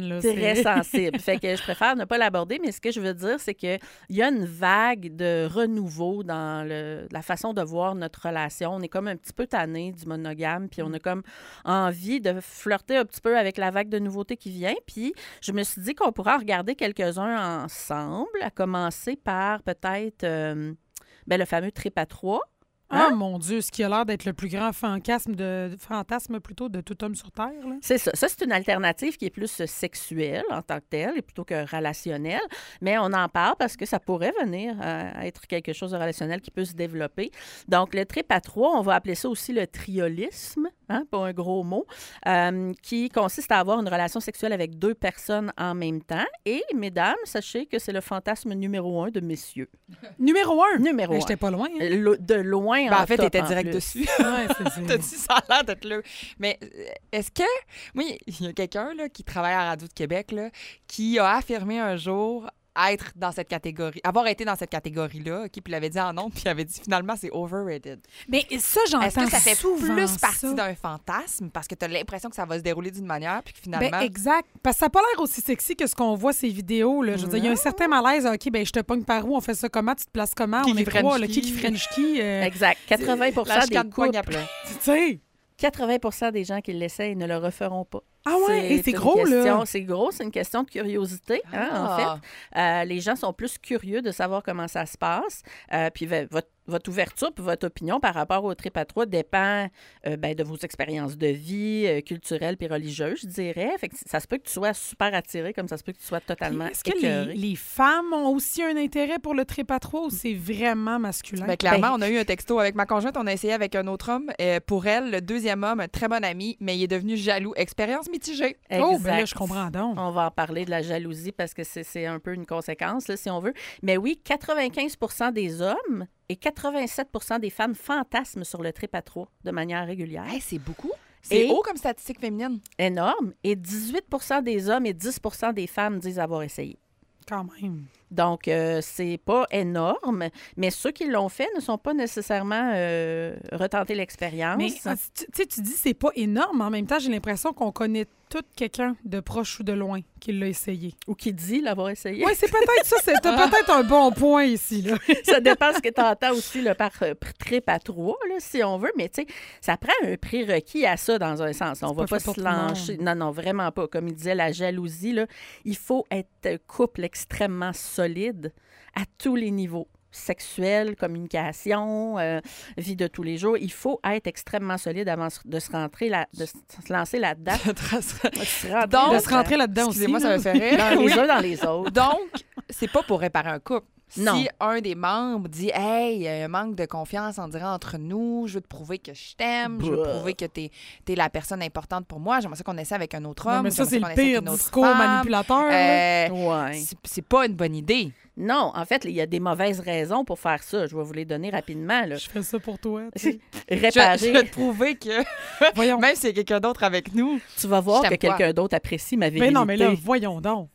Là, très c'est... sensible. Fait que je préfère ne pas l'aborder, mais ce que je veux dire, c'est qu'il y a une vague de renouveau dans le, la façon de voir notre relation. On est comme un petit peu tanné du monogame, puis on a comme envie de flirter un petit peu avec la vague de nouveautés qui vient. Puis je me suis dit qu'on pourra regarder quelques-uns ensemble, à commencer par peut-être euh, ben, le fameux trip à trois. Hein? Ah, mon Dieu, ce qui a l'air d'être le plus grand fantasme, de, fantasme plutôt de tout homme sur Terre. Là. C'est ça. Ça, c'est une alternative qui est plus sexuelle en tant que telle, et plutôt que relationnelle. Mais on en parle parce que ça pourrait venir à être quelque chose de relationnel qui peut se développer. Donc, le trip à trois, on va appeler ça aussi le triolisme, hein, pas un gros mot, euh, qui consiste à avoir une relation sexuelle avec deux personnes en même temps. Et, mesdames, sachez que c'est le fantasme numéro un de messieurs. Numéro un? Numéro ben, un. J'étais pas loin. Hein? Le, de loin. Ben, en, en fait, top, t'étais en direct plus. dessus. Ouais, c'est, c'est... T'as dit, ça a l'air d'être là. Mais est-ce que... Moi, il y a quelqu'un là, qui travaille à Radio de Québec là, qui a affirmé un jour être dans cette catégorie, avoir été dans cette catégorie-là, OK, puis il avait dit en nom, puis il avait dit finalement, c'est overrated. Mais ça, j'entends Est-ce que ça fait souvent plus partie ça. d'un fantasme parce que tu as l'impression que ça va se dérouler d'une manière, puis que finalement... Ben, exact. Parce que ça n'a pas l'air aussi sexy que ce qu'on voit ces vidéos. Là. Je veux dire, il y a un certain malaise. OK, ben je te pogne par où? On fait ça comment? Tu te places comment? Qui on qui est trois. Là, French qui qui French qui? Euh... Exact. quatre-vingts pour cent La des chicane pogne couples, après. Tu sais... quatre-vingts pour cent des gens qui l'essayent ne le referont pas. Ah ouais, et c'est une gros, question, là. C'est gros, c'est une question de curiosité, hein, Ah. en fait. Euh, les gens sont plus curieux de savoir comment ça se passe. Euh, puis v- votre, votre ouverture puis votre opinion par rapport au trip à trois dépend euh, ben, de vos expériences de vie, euh, culturelles puis religieuses, je dirais. Fait que ça se peut que tu sois super attiré, comme ça se peut que tu sois totalement Est-ce que écœuré. les, les femmes ont aussi un intérêt pour le trip à trois ou c'est vraiment masculin? Ben, clairement, Ben- on a eu un texto avec ma conjointe, on a essayé avec un autre homme. Euh, pour elle, le deuxième homme, un très bon ami, mais il est devenu jaloux. Expérience mitigée. Oh, ben là, Exact. je comprends donc. On va en parler de la jalousie parce que c'est, c'est un peu une conséquence, là, si on veut. Mais oui, quatre-vingt-quinze pour cent des hommes et quatre-vingt-sept pour cent des femmes fantasment sur le trip à trois de manière régulière. Hey, c'est beaucoup. C'est Et- haut comme statistique féminine. Énorme. Et dix-huit pour cent des hommes et dix pour cent des femmes disent avoir essayé. Quand même. Donc, euh, c'est pas énorme, mais ceux qui l'ont fait ne sont pas nécessairement euh, retentés l'expérience. Mais ah, tu tu sais, tu dis c'est pas énorme, mais en même temps, j'ai l'impression qu'on connaît tout quelqu'un de proche ou de loin qui l'a essayé. Ou qui dit l'avoir essayé. Oui, c'est peut-être ça. C'est, t'as peut-être un bon point ici. Là. Ça dépend ce que tu entends aussi là, par euh, trip à trois, là, si on veut. Mais tu sais, ça prend un prérequis à ça dans un sens. On C'est va pas pas fait pour se tout le monde. lancer. Non, non, vraiment pas. Comme il disait, la jalousie, là, il faut être un couple extrêmement solide à tous les niveaux. Sexuel, communication, euh, vie de tous les jours. Il faut être extrêmement solide avant de se rentrer là, de se lancer là-dedans. De se rentrer Donc, de se rentrer là-dedans aussi. Excusez-moi, ça là. me fait rire. dans les Oui. uns dans les autres. Donc, c'est pas pour réparer un couple. Non. Si un des membres dit « Hey, il y a un manque de confiance, on dirait, entre nous, je veux te prouver que je t'aime, je veux Bah. prouver que t'es es la personne importante pour moi, j'aimerais ça qu'on essaie avec un autre Non, homme. mais ça, j'aimerais c'est qu'on le essaie avec pire une autre discours femme. manipulateur. là. Euh, Ouais. c'est- C'est pas une bonne idée. Non, en fait, il y a des mauvaises raisons pour faire ça. Je vais vous les donner rapidement. Là. Je fais ça pour toi. tu sais. Je, Réparer. je vais te prouver que Voyons. même s'il y a quelqu'un d'autre avec nous, Tu vas voir Je que t'aime pas. quelqu'un d'autre apprécie ma Mais virilité. non, mais là, voyons donc.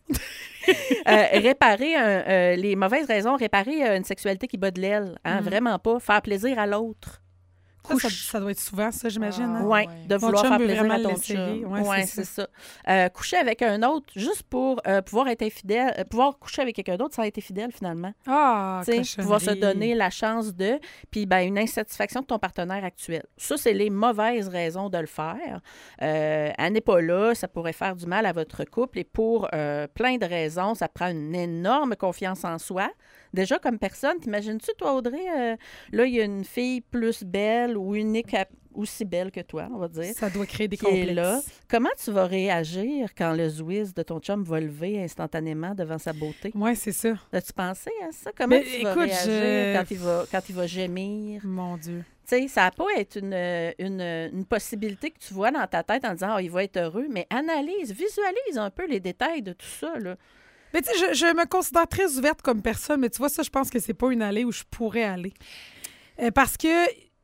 Euh, réparer un- euh, les mauvaises raisons, réparer euh, une sexualité qui bat de l'aile. Hein, Mhm. Vraiment pas. Faire plaisir à l'autre. Ça, ça, Couche. ça doit être souvent, ça, j'imagine. Ah. hein? Oui, ouais. de Ton vouloir chum faire veut plaisir à vraiment ton l'essayer. chum. Ouais, Ouais, c'est c'est ça. Euh, coucher avec un autre juste pour euh, pouvoir être infidèle, euh, pouvoir coucher avec quelqu'un d'autre sans être fidèle finalement. Ah, Tu sais, cochonnerie. pouvoir se donner la chance de, puis ben, une insatisfaction de ton partenaire actuel. Ça, c'est les mauvaises raisons de le faire. Euh, elle n'est pas là, ça pourrait faire du mal à votre couple et pour euh, plein de raisons, ça prend une énorme confiance en soi. Déjà, comme personne, t'imagines-tu, toi, Audrey, euh, là, il y a une fille plus belle ou unique, à- aussi belle que toi, on va dire, Ça doit créer des qui est complexes. là. Comment tu vas réagir quand le Zwiz de ton chum va lever instantanément devant sa beauté? Oui, c'est ça. As-tu pensé à ça? Comment Mais tu vas écoute, réagir je- quand, il va, quand il va gémir? Mon Dieu. Tu sais, ça n'a pas être une, une, une possibilité que tu vois dans ta tête en disant « Ah, il va être heureux », mais analyse, visualise un peu les détails de tout ça, là. Mais tu sais, je, je me considère très ouverte comme personne, mais tu vois, ça, je pense que c'est pas une allée où je pourrais aller. Euh, parce que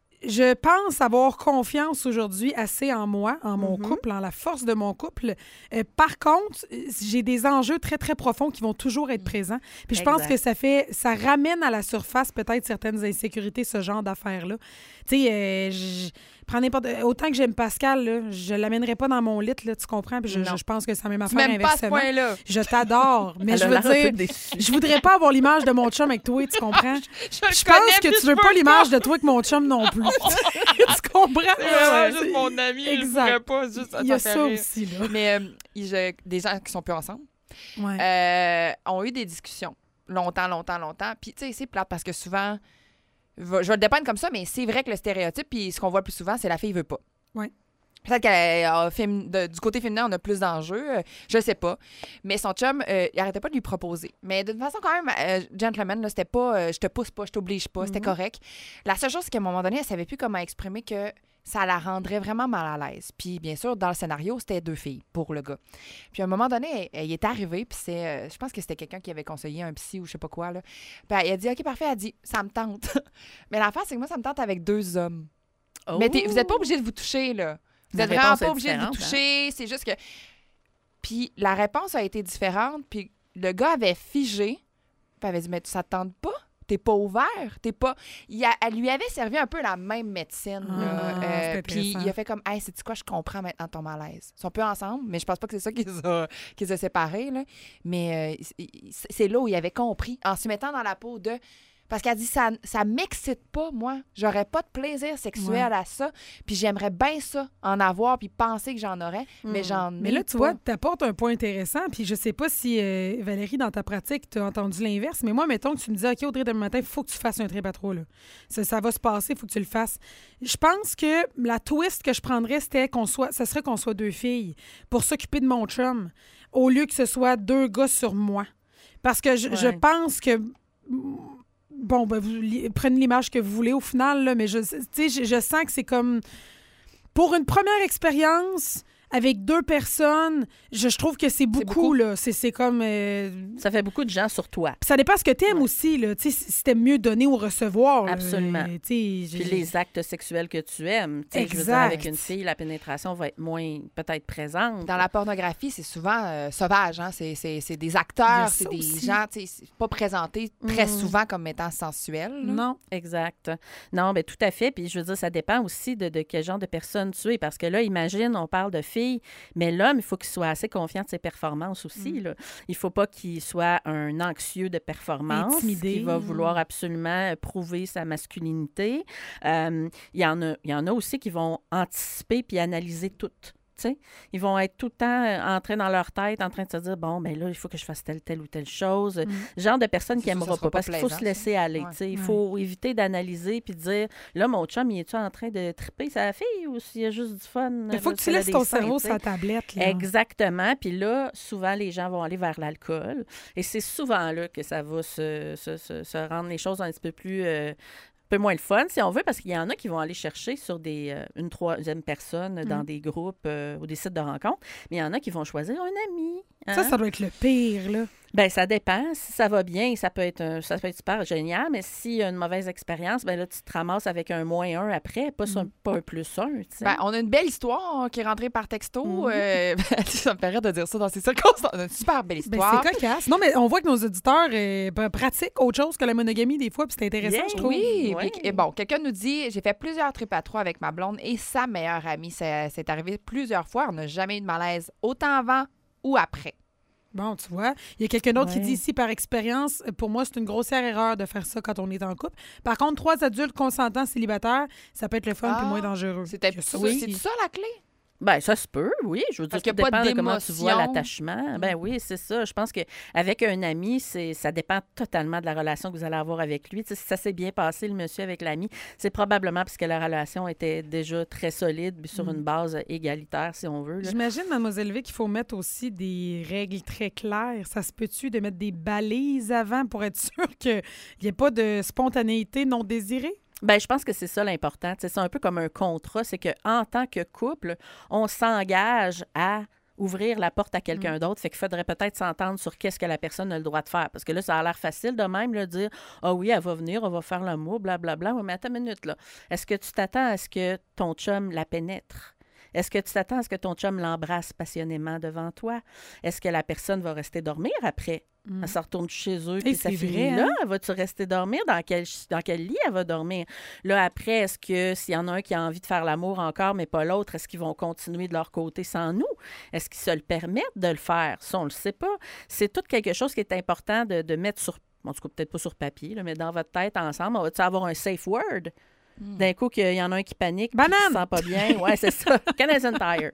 je pense avoir confiance aujourd'hui assez en moi, en mon Mhm. couple, en la force de mon couple. Euh, par contre, euh, j'ai des enjeux très, très profonds qui vont toujours être présents. Puis je pense Exact. que ça fait, ça ramène à la surface peut-être certaines insécurités, ce genre d'affaires-là. Tu sais, euh, j- Prends n'importe... Autant que j'aime Pascal, là, je l'amènerais pas dans mon lit, là, tu comprends? Puis je, je, je pense que c'est la même affaire même inversement. Pas à ce point-là. Je t'adore, mais Elle je veux dire, je voudrais pas avoir l'image de mon chum avec toi, tu comprends? je je, je pense que tu veux pas l'image de toi avec mon chum non plus. Tu comprends? C'est ouais, juste mon ami, exact. Je pas juste Il y a ça, ça aussi, là. Mais euh, je, des gens qui sont plus ensemble ouais. euh, ont eu des discussions longtemps, longtemps, longtemps. Puis, tu sais, c'est plate parce que souvent, je vais le dépeindre comme ça, mais c'est vrai que le stéréotype, puis ce qu'on voit le plus souvent, c'est la fille veut pas. Oui. Peut-être que du côté féminin, on a plus d'enjeux. Euh, je sais pas. Mais son chum, euh, il arrêtait pas de lui proposer. Mais d'une façon quand même, euh, gentleman, là, c'était pas euh, je te pousse pas, je t'oblige pas, mm-hmm. C'était correct. La seule chose, c'est qu'à un moment donné, elle savait plus comment exprimer que ça la rendrait vraiment mal à l'aise. Puis bien sûr, dans le scénario, c'était deux filles pour le gars. Puis à un moment donné, elle, elle est arrivée, puis c'est, euh, je pense que c'était quelqu'un qui avait conseillé un psy ou je sais pas quoi. Là. Puis elle a dit, OK, parfait, elle a dit, ça me tente. Mais l'affaire, c'est que moi, ça me tente avec deux hommes. Oh. Mais vous n'êtes pas obligé de vous toucher, là. Vous n'êtes vraiment pas obligé de vous toucher. Hein? C'est juste que... Puis la réponse a été différente. Puis le gars avait figé. Puis elle avait dit, mais ça te tente pas? T'es pas ouvert? T'es pas... Il a... Elle lui avait servi un peu la même médecine. Ah, euh, puis il a fait comme, hey, c'est-tu quoi, je comprends maintenant ton malaise. Ils sont peu ensemble, mais je pense pas que c'est ça qui les a, qui les a séparés. Là. Mais euh, c'est là où il avait compris. En se mettant dans la peau de... Parce qu'elle dit, ça ça m'excite pas, moi. J'aurais pas de plaisir sexuel ouais. à ça. Puis j'aimerais bien ça, en avoir, puis penser que j'en aurais, mmh. mais j'en ai Mais là, tu pas. vois, tu apportes un point intéressant. Puis je sais pas si, euh, Valérie, dans ta pratique, tu as entendu l'inverse. Mais moi, mettons que tu me dis, OK, Audrey, demain matin, il faut que tu fasses un trip à trois. Là. Ça, ça va se passer, il faut que tu le fasses. Je pense que la twist que je prendrais, c'était qu'on soit, ça serait qu'on soit deux filles pour s'occuper de mon chum, au lieu que ce soit deux gars sur moi. Parce que je, ouais. je pense que... Bon, ben, vous li- prenez l'image que vous voulez au final, là, mais je, je, je sens que c'est comme... Pour une première expérience, avec deux personnes, je, je trouve que c'est beaucoup, c'est beaucoup. là. C'est, c'est comme... Euh... Ça fait beaucoup de gens sur toi. Puis ça dépend ce que t'aimes ouais. aussi, là. Tu sais, si t'aimes mieux donner ou recevoir. Absolument. Euh, Puis les actes sexuels que tu aimes. Exact. Je veux dire, avec une fille, la pénétration va être moins, peut-être, présente. Dans la pornographie, c'est souvent euh, sauvage, hein. C'est, c'est, c'est des acteurs, c'est des aussi. gens, tu sais, pas présentés très mmh. souvent comme étant sensuels. Là. Non, exact. Non, bien, tout à fait. Puis je veux dire, ça dépend aussi de, de quel genre de personne tu es. Parce que là, imagine, on parle de filles, mais l'homme, il faut qu'il soit assez confiant de ses performances aussi. Mm. Là. Il ne faut pas qu'il soit un anxieux de performance, intimidé, qui va vouloir absolument prouver sa masculinité. Euh, il y en a, il y en a aussi qui vont anticiper puis analyser tout. T'sais, ils vont être tout le temps en train dans leur tête, en train de se dire, bon, ben là, il faut que je fasse telle, telle ou telle chose. Mm. Genre de personne qui n'aimera pas, pas, parce qu'il faut se laisser aller. Ouais. Il faut ouais. éviter d'analyser puis de dire, là, mon chum, il est-tu en train de triper sa fille ou s'il y a juste du fun? Il faut que tu laisses ton cerveau sur la tablette. Là. Exactement. Puis là, souvent, les gens vont aller vers l'alcool. Et c'est souvent là que ça va se, se, se, se rendre les choses un petit peu plus... Euh, un peu moins le fun, si on veut, parce qu'il y en a qui vont aller chercher sur des, euh, une troisième personne dans mm. des groupes euh, ou des sites de rencontres, mais il y en a qui vont choisir un ami. Hein? Ça, ça doit être le pire, là. Bien, ça dépend. Si ça va bien, ça peut être, un, ça peut être super génial, mais s'il y a une mauvaise expérience, bien là, tu te ramasses avec un moins un après, pas, mm. un, pas un plus un. Ben, on a une belle histoire qui est rentrée par texto. Mm. Euh, ça me paraît de dire ça dans ces circonstances. On a une super belle histoire. Ben, c'est cocasse. Non, mais on voit que nos auditeurs euh, pratiquent autre chose que la monogamie des fois, puis c'est intéressant, yeah, je trouve. Oui, oui. Puis, et bon, quelqu'un nous dit, j'ai fait plusieurs trips à trois avec ma blonde et sa meilleure amie. C'est, c'est arrivé plusieurs fois. On n'a jamais eu de malaise, autant avant ou après. Bon, tu vois, il y a quelqu'un d'autre ouais. qui dit ici, par expérience, pour moi, c'est une grossière erreur de faire ça quand on est en couple. Par contre, trois adultes consentants célibataires, ça peut être le fun ah, et moins dangereux. C'était, c'est, oui. c'est ça la clé? Bien, ça se peut, oui. Je veux dire, tout dépend de comment tu vois l'attachement. Ben oui, c'est ça. Je pense qu'avec un ami, c'est, ça dépend totalement de la relation que vous allez avoir avec lui. Tu sais, si ça s'est bien passé, le monsieur avec l'ami, c'est probablement parce que la relation était déjà très solide, sur mm. une base égalitaire, si on veut. Là. J'imagine, Mademoiselle V, qu'il faut mettre aussi des règles très claires. Ça se peut-tu de mettre des balises avant pour être sûr qu'il n'y ait pas de spontanéité non désirée? Bien, je pense que c'est ça l'important. T'sais, c'est un peu comme un contrat. C'est qu'en tant que couple, on s'engage à ouvrir la porte à quelqu'un mmh. d'autre. Fait qu'il faudrait peut-être s'entendre sur qu'est-ce que la personne a le droit de faire. Parce que là, ça a l'air facile de même, de dire « Ah oui, elle va venir, on va faire l'amour, blablabla. » Mais attends une minute, là. Est-ce que tu t'attends à ce que ton chum la pénètre? Est-ce que tu t'attends à ce que ton chum l'embrasse passionnément devant toi? Est-ce que la personne va rester dormir après? Mm. Elle se retourne chez eux, puis ça finit là. Hein? Va-tu rester dormir? Dans quel, dans quel lit elle va dormir? Là, après, est-ce que s'il y en a un qui a envie de faire l'amour encore, mais pas l'autre, est-ce qu'ils vont continuer de leur côté sans nous? Est-ce qu'ils se le permettent de le faire? Ça, on le sait pas. C'est tout quelque chose qui est important de, de mettre sur, en tout cas, peut-être pas sur papier, là, mais dans votre tête ensemble. On va-tu avoir un safe word? Mm. D'un coup, qu'il y en a un qui panique, qui se sent pas bien. Oui, c'est ça. Canadian Tire.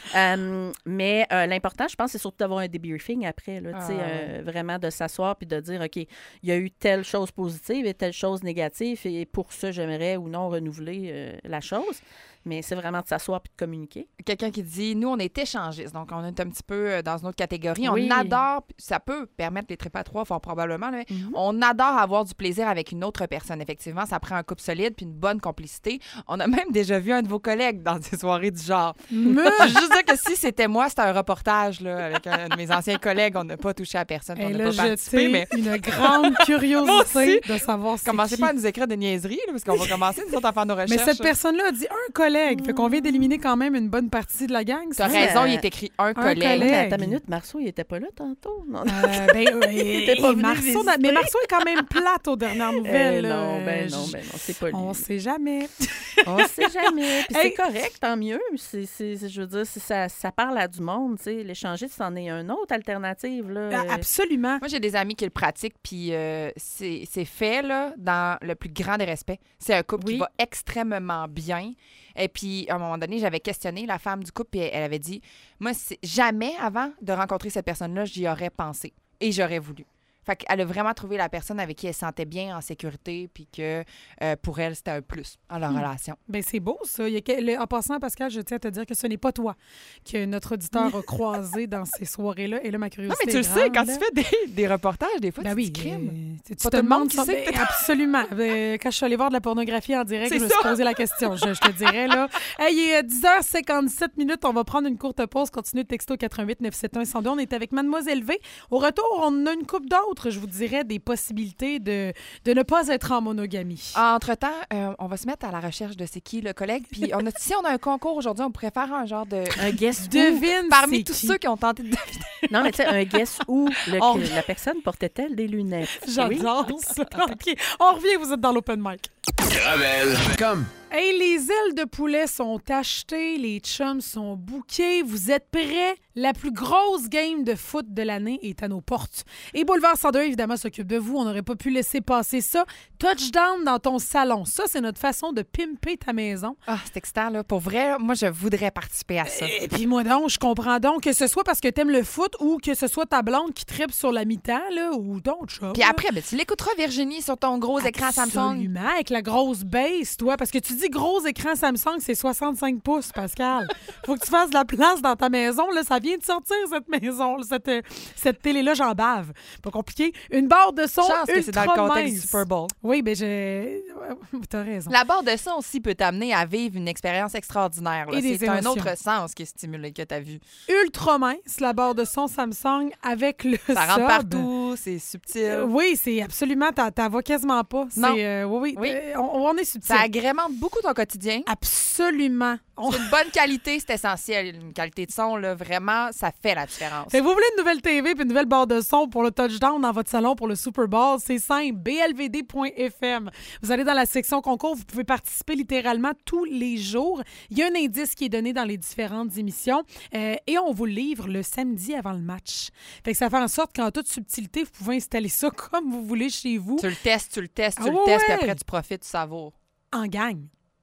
Um, mais euh, l'important, je pense, c'est surtout d'avoir un debriefing après. Là, ah, euh, vraiment de s'asseoir puis de dire, OK, il y a eu telle chose positive et telle chose négative et pour ça, j'aimerais ou non renouveler euh, la chose. Mais c'est vraiment de s'asseoir puis de communiquer. Quelqu'un qui dit, nous, on est échangistes. Donc, on est un petit peu dans une autre catégorie. Oui. On adore, ça peut permettre les tripes à trois, fort probablement, mais mm-hmm. on adore avoir du plaisir avec une autre personne. Effectivement, ça prend un couple solide puis une bonne complicité. On a même déjà vu un de vos collègues dans des soirées du genre. Je veux juste dire que si c'était moi, c'était un reportage là, avec un de mes anciens collègues. On n'a pas touché à personne. On n'a pas participé. Mais une grande curiosité de savoir c'est Commencez qui. pas à nous écrire des niaiseries, là, parce qu'on va commencer nous autres à faire nos recherches. Mais cette personne-là a dit un collègue. Mmh. Fait qu'on vient d'éliminer quand même une bonne partie de la gang. T'as raison, euh, il est écrit un, un collègue. collègue. Attends une minute, Marceau, il était pas là tantôt. Non, non. Euh, ben, euh, il était pas Marceau, mais Marceau est quand même plate aux dernières nouvelles. Euh, non, ben non, ben non, c'est pas lui. On sait jamais. On sait jamais. Puis hey. C'est correct, tant mieux. C'est, c'est, je veux dire, si ça, ça parle à du monde, tu sais, l'échangiste, c'en est une autre alternative. Là. Ah, absolument. Moi, j'ai des amis qui le pratiquent, puis euh, c'est, c'est fait là, dans le plus grand des respects. C'est un couple oui. qui va extrêmement bien. Et puis, à un moment donné, j'avais questionné la femme du couple, puis elle avait dit, moi, c'est, jamais avant de rencontrer cette personne-là, j'y aurais pensé et j'aurais voulu. Fait qu'elle a vraiment trouvé la personne avec qui elle se sentait bien, en sécurité, puis que euh, pour elle, c'était un plus en leur mmh. relation. Bien, c'est beau, ça. Il y a, le, en passant, Pascal, je tiens à te dire que ce n'est pas toi que notre auditeur a croisé dans ces soirées-là. Et là, ma curiosité. Non, mais tu le grande, sais, quand là. tu fais des, des reportages, des fois, ben tu oui, crimes. Euh, tu te demandes qui c'est. Ben, absolument. Ben, quand je suis allée voir de la pornographie en direct, c'est je me ça. suis posé la question. Je, je te dirais, là. Hey, il est dix heures cinquante-sept minutes. On va prendre une courte pause. Continuez de texto quatre-vingt-huit neuf sept un un zéro deux. On est avec Mademoiselle V. Au retour, on a une couple d'autres, je vous dirais, des possibilités de, de ne pas être en monogamie. Entre-temps, euh, on va se mettre à la recherche de c'est qui le collègue. Puis on a, si on a un concours aujourd'hui, on pourrait faire un genre de... Un guess devine parmi tous qui? ceux qui ont tenté de deviner. Non, mais tu sais, un guess où le, on... la personne portait-elle des lunettes? J'adore oui? ça. OK. On revient, vous êtes dans l'open mic. Gravel, comme... Hey, les ailes de poulet sont achetées, les chums sont bookés, vous êtes prêts? La plus grosse game de foot de l'année est à nos portes. Et Boulevard cent deux, évidemment, s'occupe de vous. On n'aurait pas pu laisser passer ça. Touchdown dans ton salon. Ça, c'est notre façon de pimper ta maison. Ah, c'est excitant, là. Pour vrai, moi, je voudrais participer à ça. Et puis moi donc, je comprends donc que ce soit parce que t'aimes le foot ou que ce soit ta blonde qui tripe sur la mi-temps, là, ou d'autres choses. Puis après, ben, tu l'écouteras, Virginie, sur ton gros Absolument, écran Samsung. Absolument, avec la grosse base, toi, parce que tu dis gros écran Samsung, c'est soixante-cinq pouces, Pascal. Faut que tu fasses de la place dans ta maison. Là, ça vient de sortir, cette maison. Là, cette, cette télé-là, j'en bave. Pas compliqué. Une barre de son Chance ultra que c'est dans le contexte mince. du Super Bowl. Oui, bien, j'ai... T'as raison. La barre de son aussi peut t'amener à vivre une expérience extraordinaire. Là. C'est émotions. Un autre sens qui est stimulé que t'as vu. Ultra mince, la barre de son Samsung avec le Ça rentre sub. partout, c'est subtil. Euh, oui, c'est absolument... T'as, t'as vois quasiment pas. C'est, non. Euh, oui, oui. oui. Euh, on, on est subtil. Ça agrémente beaucoup ton quotidien. Absolument. C'est une bonne qualité, c'est essentiel. Une qualité de son, là, vraiment, ça fait la différence. Fait que vous voulez une nouvelle T V puis une nouvelle barre de son pour le touchdown dans votre salon pour le Super Bowl, c'est simple, b l v d point f m. Vous allez dans la section concours, vous pouvez participer littéralement tous les jours. Il y a un indice qui est donné dans les différentes émissions euh, et on vous le livre le samedi avant le match. Fait que ça fait en sorte qu'en toute subtilité, vous pouvez installer ça comme vous voulez chez vous. Tu le testes, tu le testes, tu ah, le ouais. testes, puis après, tu profites, tu savoures. En gang.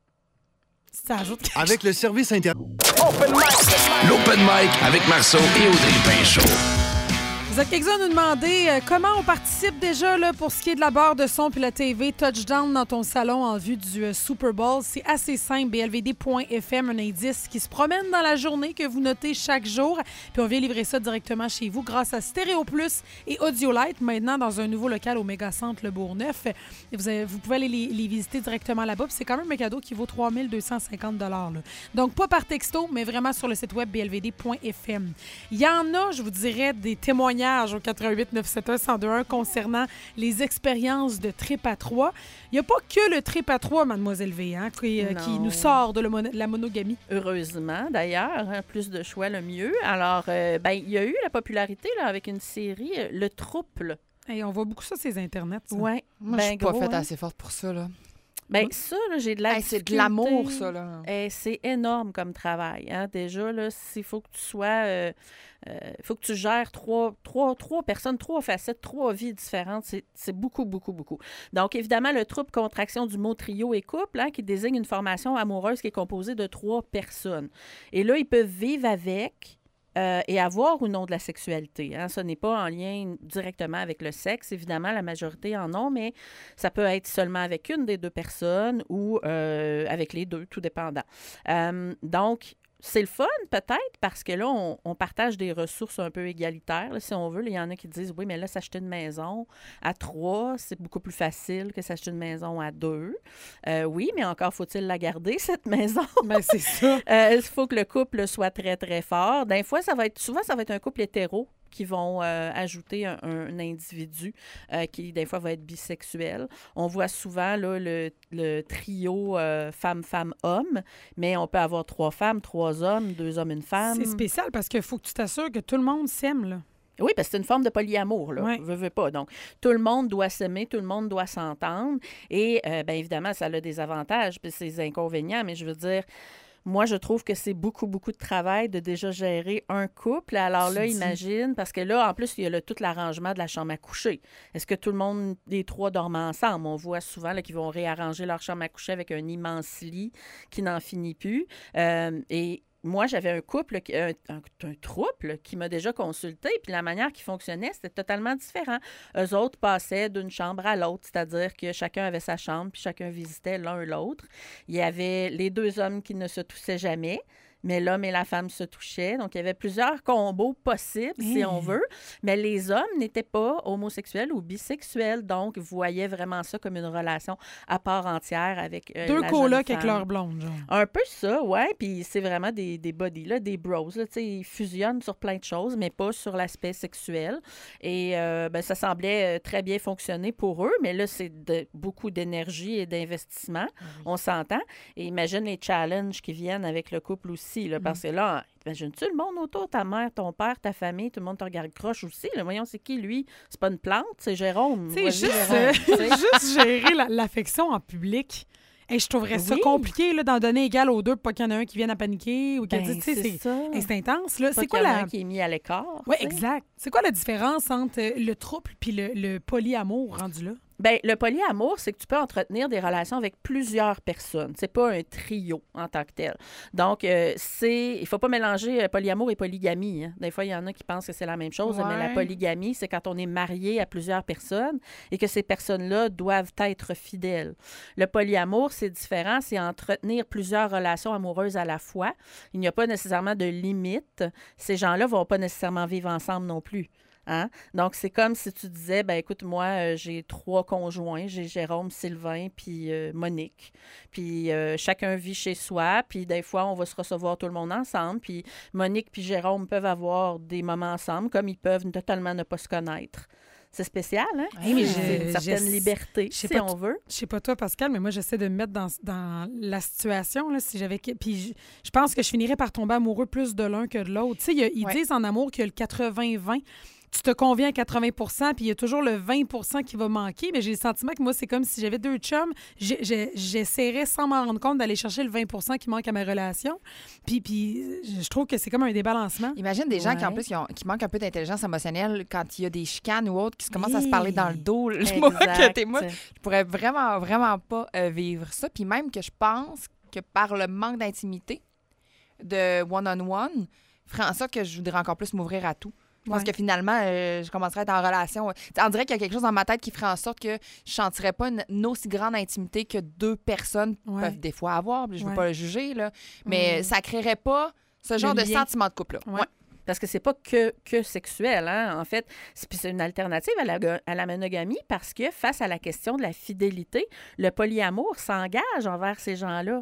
Ça ajoute... Avec le service Internet. L'Open Mic avec Marceau et Audrey Pinchot. Vous êtes quelques-uns à nous demander euh, comment on participe déjà là, pour ce qui est de la barre de son puis la T V Touchdown dans ton salon en vue du euh, Super Bowl. C'est assez simple, b l v d point f m, un indice qui se promène dans la journée que vous notez chaque jour. Puis on vient livrer ça directement chez vous grâce à Stéréo Plus et Audiolite, maintenant dans un nouveau local au Mégacentre Le Bourgneuf. Vous, avez, vous pouvez aller les, les visiter directement là-bas. Puis c'est quand même un cadeau qui vaut trois mille deux cent cinquante dollars. Donc pas par texto, mais vraiment sur le site web b l v d point f m. Il y en a, je vous dirais, des témoignages témoignages au quatre un huit neuf sept un un zéro deux un concernant les expériences de trip à trois. Il n'y a pas que le trip à trois, Mademoiselle V, hein, qui, euh, qui nous sort de, le mon- de la monogamie. Heureusement, d'ailleurs, hein, plus de choix, le mieux. Alors, euh, ben, il y a eu la popularité là, avec une série, euh, Le Trouble. Hey, on voit beaucoup ça sur les internets. Ça. Ouais, Moi, ben je suis pas gros, faite hein. assez forte pour ça, là. Ben Oui. ça, là, j'ai de la Hey, c'est de difficulté. l'amour, ça, là. Eh, c'est énorme comme travail. Hein? Déjà, là, s'il faut que tu sois... euh, euh, faut que tu gères trois, trois, trois personnes, trois facettes, trois vies différentes. C'est, c'est beaucoup, beaucoup, beaucoup. Donc, évidemment, le trouble contraction du mot trio et couple, hein, qui désigne une formation amoureuse qui est composée de trois personnes. Et là, ils peuvent vivre avec... Euh, et avoir ou non de la sexualité. Hein? Ce n'est pas en lien directement avec le sexe. Évidemment, la majorité en ont, mais ça peut être seulement avec une des deux personnes ou euh, avec les deux, tout dépendant. Euh, donc, c'est le fun, peut-être, parce que là, on, on partage des ressources un peu égalitaires, là, si on veut. Il y en a qui disent, oui, mais là, s'acheter une maison à trois, c'est beaucoup plus facile que s'acheter une maison à deux. Euh, oui, mais encore faut-il la garder, cette maison. Ben, c'est ça. Euh, il faut que le couple soit très, très fort. Des fois, ça va être, souvent, ça va être un couple hétéro qui vont euh, ajouter un, un individu euh, qui, des fois, va être bisexuel. On voit souvent là, le, le trio euh, femme-femme-homme, mais on peut avoir trois femmes, trois hommes, deux hommes, une femme. C'est spécial parce qu'il faut que tu t'assures que tout le monde s'aime, là. Oui, parce que c'est une forme de polyamour, là. Ouais. Veux, veux pas. Donc, tout le monde doit s'aimer, tout le monde doit s'entendre. Et, euh, bien évidemment, ça a des avantages puis ses inconvénients, mais je veux dire... Moi, je trouve que c'est beaucoup, beaucoup de travail de déjà gérer un couple. Alors là, Tu dis. imagine, parce que là, en plus, il y a le, tout l'arrangement de la chambre à coucher. Est-ce que tout le monde, les trois, dorment ensemble? On voit souvent là, qu'ils vont réarranger leur chambre à coucher avec un immense lit qui n'en finit plus. Euh, et moi, j'avais un couple, qui- un, un, un trouble qui m'a déjà consulté, puis la manière qui fonctionnait, c'était totalement différent. Eux autres passaient d'une chambre à l'autre, c'est-à-dire que chacun avait sa chambre, puis chacun visitait l'un l'autre. Il y avait les deux hommes qui ne se touchaient jamais, mais l'homme et la femme se touchaient. Donc, il y avait plusieurs combos possibles, si Mmh. on veut. Mais les hommes n'étaient pas homosexuels ou bisexuels, donc voyaient vraiment ça comme une relation à part entière avec euh, Deux la colocs jeune avec femme. leur blonde, genre. Un peu ça, ouais. Puis c'est vraiment des, des buddies, là, des bros. Là, tu sais, ils fusionnent sur plein de choses, mais pas sur l'aspect sexuel. Et euh, ben, ça semblait euh, très bien fonctionner pour eux, mais là, c'est de, beaucoup d'énergie et d'investissement. On s'entend. Et imagine les challenges qui viennent avec le couple aussi, là, parce que là, imagine-tu le monde autour, ta mère, ton père, ta famille, tout le monde te regarde croche aussi. Là. Voyons, c'est qui, lui? C'est pas une plante, c'est Jérôme. Tu sais, Vas-y, juste, Jérôme, euh, tu sais. juste gérer la- l'affection en public. Hey, je trouverais ça Oui. compliqué là, d'en donner égal aux deux pour pas qu'il y en ait un qui vienne à paniquer ou qui Ben, tu sais, c'est c'est ça. hey, c'est intense. Là. Pas C'est qu'il quoi y en a la. un qui est mis à l'écart. Oui, tu sais. exact. C'est quoi la différence entre euh, le trouble puis le, le polyamour rendu là? Bien, le polyamour, c'est que tu peux entretenir des relations avec plusieurs personnes. C'est pas un trio en tant que tel. Donc, euh, c'est... Il faut pas mélanger euh, polyamour et polygamie. Hein. Des fois, il y en a qui pensent que c'est la même chose, mais la Ouais. polygamie, c'est quand on est marié à plusieurs personnes et que ces personnes-là doivent être fidèles. Le polyamour, c'est différent. C'est entretenir plusieurs relations amoureuses à la fois. Il n'y a pas nécessairement de limite. Ces gens-là vont pas nécessairement vivre ensemble non plus. Hein? Donc, c'est comme si tu disais, ben écoute, moi, euh, j'ai trois conjoints. J'ai Jérôme, Sylvain, puis euh, Monique. Puis euh, chacun vit chez soi. Puis des fois, on va se recevoir tout le monde ensemble. Puis Monique puis Jérôme peuvent avoir des moments ensemble, comme ils peuvent totalement ne pas se connaître. C'est spécial, hein? Hey, mais C'est je- une certaine je- liberté, je sais si pas on veut. Je sais pas toi, Pascal, mais moi, j'essaie de me mettre dans, dans la situation. Là, si j'avais... Puis je, je pense que je finirais par tomber amoureux plus de l'un que de l'autre. Tu sais, il y a- ils Ouais. disent en amour qu'il y a le quatre-vingts vingt. Tu te conviens à quatre-vingts pour cent, puis il y a toujours le vingt pour cent qui va manquer. Mais j'ai le sentiment que moi, c'est comme si j'avais deux chums. j'ai- j'ai- J'essaierais, sans m'en rendre compte, d'aller chercher le vingt pour cent qui manque à ma relation. Puis, puis je trouve que c'est comme un débalancement. Imagine des gens qui, en Ouais. plus, qui, ont- qui manquent un peu d'intelligence émotionnelle quand il y a des chicanes ou autres qui se commencent à se Oui. parler dans le dos. Je vois que Exact. t'es- moi, je pourrais vraiment, vraiment pas euh, vivre ça. Puis même que je pense que par le manque d'intimité de one-on-one, ferait en sorte que je voudrais encore plus m'ouvrir à tout. Je pense Ouais. que finalement, euh, je commencerais à être en relation. T'sais, on dirait qu'il y a quelque chose dans ma tête qui ferait en sorte que je sentirais pas une, une aussi grande intimité que deux personnes Ouais. peuvent des fois avoir. Je veux Ouais. pas le juger, là. Mais Mm. ça créerait pas ce genre de lien. sentiment de couple-là. Ouais. Ouais. Parce que c'est pas que, que sexuel, hein? En fait, c'est, puis c'est une alternative à la, à la monogamie parce que face à la question de la fidélité, le polyamour s'engage envers ces gens-là.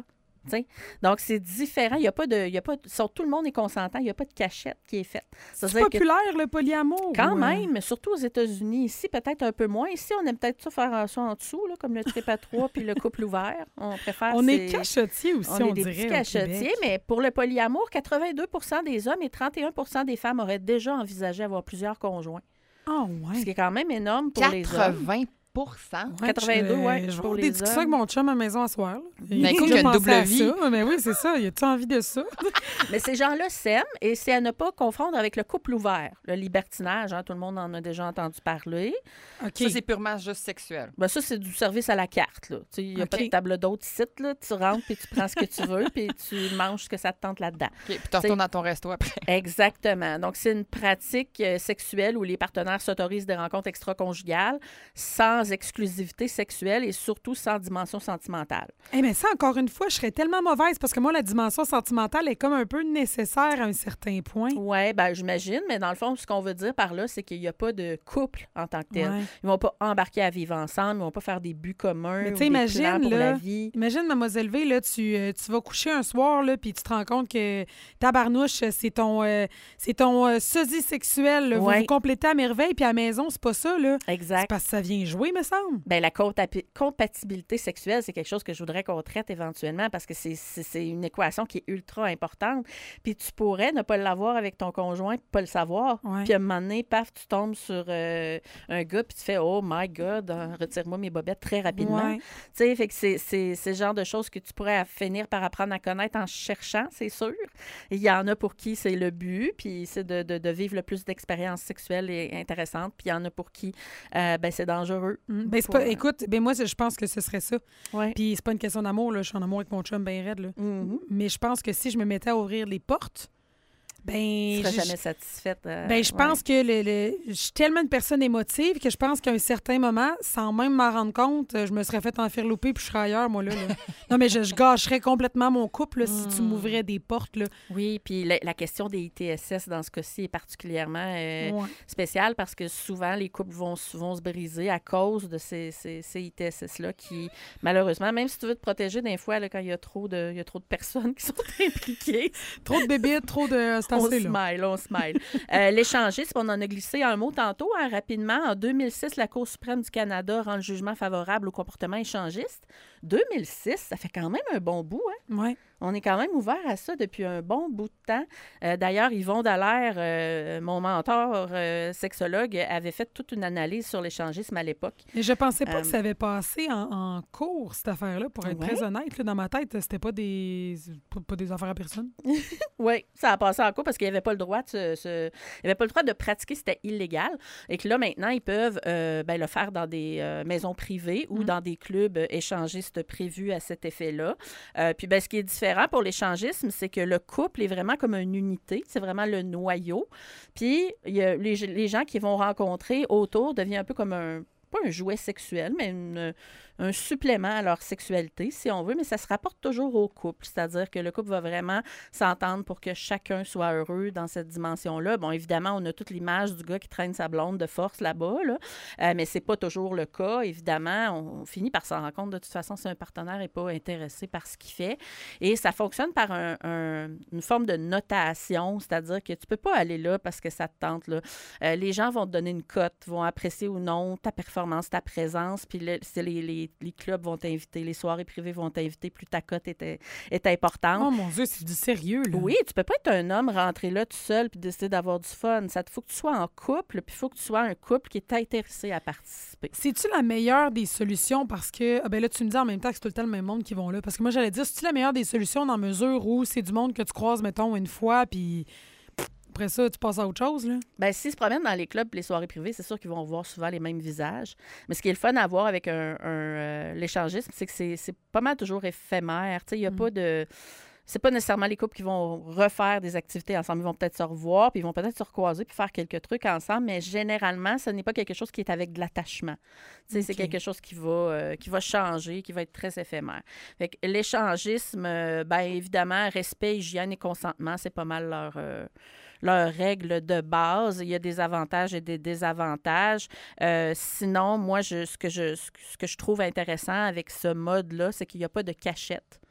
T'sais? Donc, c'est différent. Il y a pas de. Il y a pas, sur, tout le monde est consentant. Il n'y a pas de cachette qui est faite. C'est populaire, que, le polyamour? Quand ou... même, surtout aux États-Unis. Ici, peut-être un peu moins. Ici, on aime peut-être ça faire ça en dessous, là, comme le trip à trois puis le couple ouvert. On préfère. On est cachotiers aussi, on, on est dirait. Des petits cachotiers, mais pour le polyamour, quatre-vingt-deux pour cent des hommes et trente et un pour cent des femmes auraient déjà envisagé avoir plusieurs conjoints. Ah, oh, ouais. Ce qui est quand même énorme pour les hommes. quatre-vingts pour cent. Ouais, quatre-vingt-deux, oui. Je vais avoir des discussions avec mon chum à la maison à soir. Mais écoute, il y a une double vie. Ça. Mais oui, c'est ça. Y a-tu envie de ça? Mais ces gens-là s'aiment et c'est à ne pas confondre avec le couple ouvert. Le libertinage, hein, tout le monde en a déjà entendu parler. Okay. Ça, c'est purement juste sexuel. Ben, ça, c'est du service à la carte. Il n'y a okay. pas de table d'hôte ici. Là. Tu rentres puis tu prends ce que tu veux puis tu manges ce que ça te tente là-dedans. Okay. Puis tu retournes dans ton resto après. Exactement. Donc, c'est une pratique euh, sexuelle où les partenaires s'autorisent des rencontres extra-conjugales sans exclusivité sexuelle et surtout sans dimension sentimentale. Eh bien, ça, encore une fois, je serais tellement mauvaise parce que moi, la dimension sentimentale est comme un peu nécessaire à un certain point. Oui, bien, j'imagine, mais dans le fond, ce qu'on veut dire par là, c'est qu'il n'y a pas de couple en tant que tel. Ouais. Ils ne vont pas embarquer à vivre ensemble, ils ne vont pas faire des buts communs mais ou des imagine, plans pour là, la vie. Imagine, Mademoiselle V, là, tu, euh, tu vas coucher un soir, là, puis tu te rends compte que tabarnouche, c'est ton, euh, c'est ton euh, sosie sexuel. Là, ouais. Vous vous complétez à merveille, puis à la maison, c'est pas ça. Là. Exact. C'est parce que ça vient jouer, me semble. Bien, la compatibilité sexuelle, c'est quelque chose que je voudrais qu'on traite éventuellement parce que c'est, c'est, c'est une équation qui est ultra importante. Puis tu pourrais ne pas l'avoir avec ton conjoint, pas le savoir. Ouais. Puis à un moment donné, paf, tu tombes sur euh, un gars, puis tu fais « Oh my God, retire-moi mes bobettes très rapidement. Ouais. » Tu sais, fait que c'est, c'est, c'est le genre de choses que tu pourrais finir par apprendre à connaître en cherchant, c'est sûr. Il y en a pour qui c'est le but, puis c'est de, de, de vivre le plus d'expériences sexuelles et intéressantes. Puis il y en a pour qui euh, ben, c'est dangereux. Mmh. Ben, c'est pour, pas, euh... écoute, ben moi, je pense que ce serait ça. Ouais. Puis c'est pas une question d'amour, là. Je suis en amour avec mon chum bien raide, là. Mm-hmm. Mais je pense que si je me mettais à ouvrir les portes, ben, tu serais je, jamais satisfaite. Euh, ben, je ouais. pense que le, le, je suis tellement une personne émotive que je pense qu'à un certain moment, sans même m'en rendre compte, je me serais fait enferlouper puis je serais ailleurs, moi, là. là. Non, mais je, je gâcherais complètement mon couple là, si tu m'ouvrais des portes, là. Oui, puis la, la question des I T S S, dans ce cas-ci, est particulièrement euh, ouais. spéciale parce que souvent, les couples vont, vont se briser à cause de ces, ces, ces I T S S-là qui, malheureusement, même si tu veux te protéger d'un fois, là, quand il y a trop de, il y a trop de personnes qui sont impliquées. Trop de bébés, trop de... On smile, on smile. euh, l'échangisme, on en a glissé un mot tantôt, hein, rapidement. En deux mille six, la Cour suprême du Canada rend le jugement favorable au comportement échangiste. deux mille six, ça fait quand même un bon bout, hein? Oui. On est quand même ouvert à ça depuis un bon bout de temps. Euh, d'ailleurs, Yvon Dallaire, euh, mon mentor euh, sexologue, avait fait toute une analyse sur l'échangisme à l'époque. Mais je pensais pas euh, que ça avait passé en, en cours, cette affaire-là, pour être ouais. très honnête. Là, dans ma tête, c'était pas des pas, pas des affaires à personne. Oui, ça a passé en cours parce qu'il n'y avait pas le droit de se, se... il avait pas le droit de pratiquer, c'était illégal. Et que là, maintenant, ils peuvent euh, ben, le faire dans des euh, maisons privées ou mmh. dans des clubs échangistes prévus à cet effet-là. Euh, puis, ben, ce qui est différent pour l'échangisme, c'est que le couple est vraiment comme une unité. C'est vraiment le noyau. Puis, il y a les, les gens qui vont rencontrer autour deviennent un peu comme un, pas un jouet sexuel, mais une, un supplément à leur sexualité, si on veut, mais ça se rapporte toujours au couple. C'est-à-dire que le couple va vraiment s'entendre pour que chacun soit heureux dans cette dimension-là. Bon, évidemment, on a toute l'image du gars qui traîne sa blonde de force là-bas, là, euh, mais c'est pas toujours le cas. Évidemment, on, on finit par s'en rendre compte de toute façon si un partenaire n'est pas intéressé par ce qu'il fait. Et ça fonctionne par un, un, une forme de notation, c'est-à-dire que tu peux pas aller là parce que ça te tente, là. Euh, les gens vont te donner une cote, vont apprécier ou non ta performance, ta présence, puis le, c'est les, les Les clubs vont t'inviter, les soirées privées vont t'inviter, plus ta cote est, est importante. Oh mon Dieu, c'est du sérieux, là. Oui, tu peux pas être un homme rentré là tout seul puis décider d'avoir du fun. Ça te faut que tu sois en couple, puis il faut que tu sois un couple qui est intéressé à participer. C'est-tu la meilleure des solutions? Parce que, ah ben là, tu me dis en même temps que c'est tout le temps le même monde qui vont là. Parce que moi, j'allais dire, c'est-tu la meilleure des solutions dans mesure où c'est du monde que tu croises, mettons, une fois, puis... Après ça, tu passes à autre chose, là? Bien, s'ils se promènent dans les clubs et les soirées privées, c'est sûr qu'ils vont voir souvent les mêmes visages. Mais ce qui est le fun à voir avec un, un, euh, l'échangisme, c'est que c'est, c'est pas mal toujours éphémère. Tu sais, il n'y a mm. pas de... C'est pas nécessairement les couples qui vont refaire des activités ensemble. Ils vont peut-être se revoir, puis ils vont peut-être se recroiser puis faire quelques trucs ensemble, mais généralement, ce n'est pas quelque chose qui est avec de l'attachement. Tu sais, okay. C'est quelque chose qui va, euh, qui va changer, qui va être très éphémère. Fait que l'échangisme, euh, bien évidemment, respect, hygiène et consentement, c'est pas mal leur... Euh, leurs règles de base. Il y a des avantages et des désavantages. Euh, sinon, moi, je, ce, que je, ce que je trouve intéressant avec ce mode-là, c'est qu'il n'y a pas de cachette.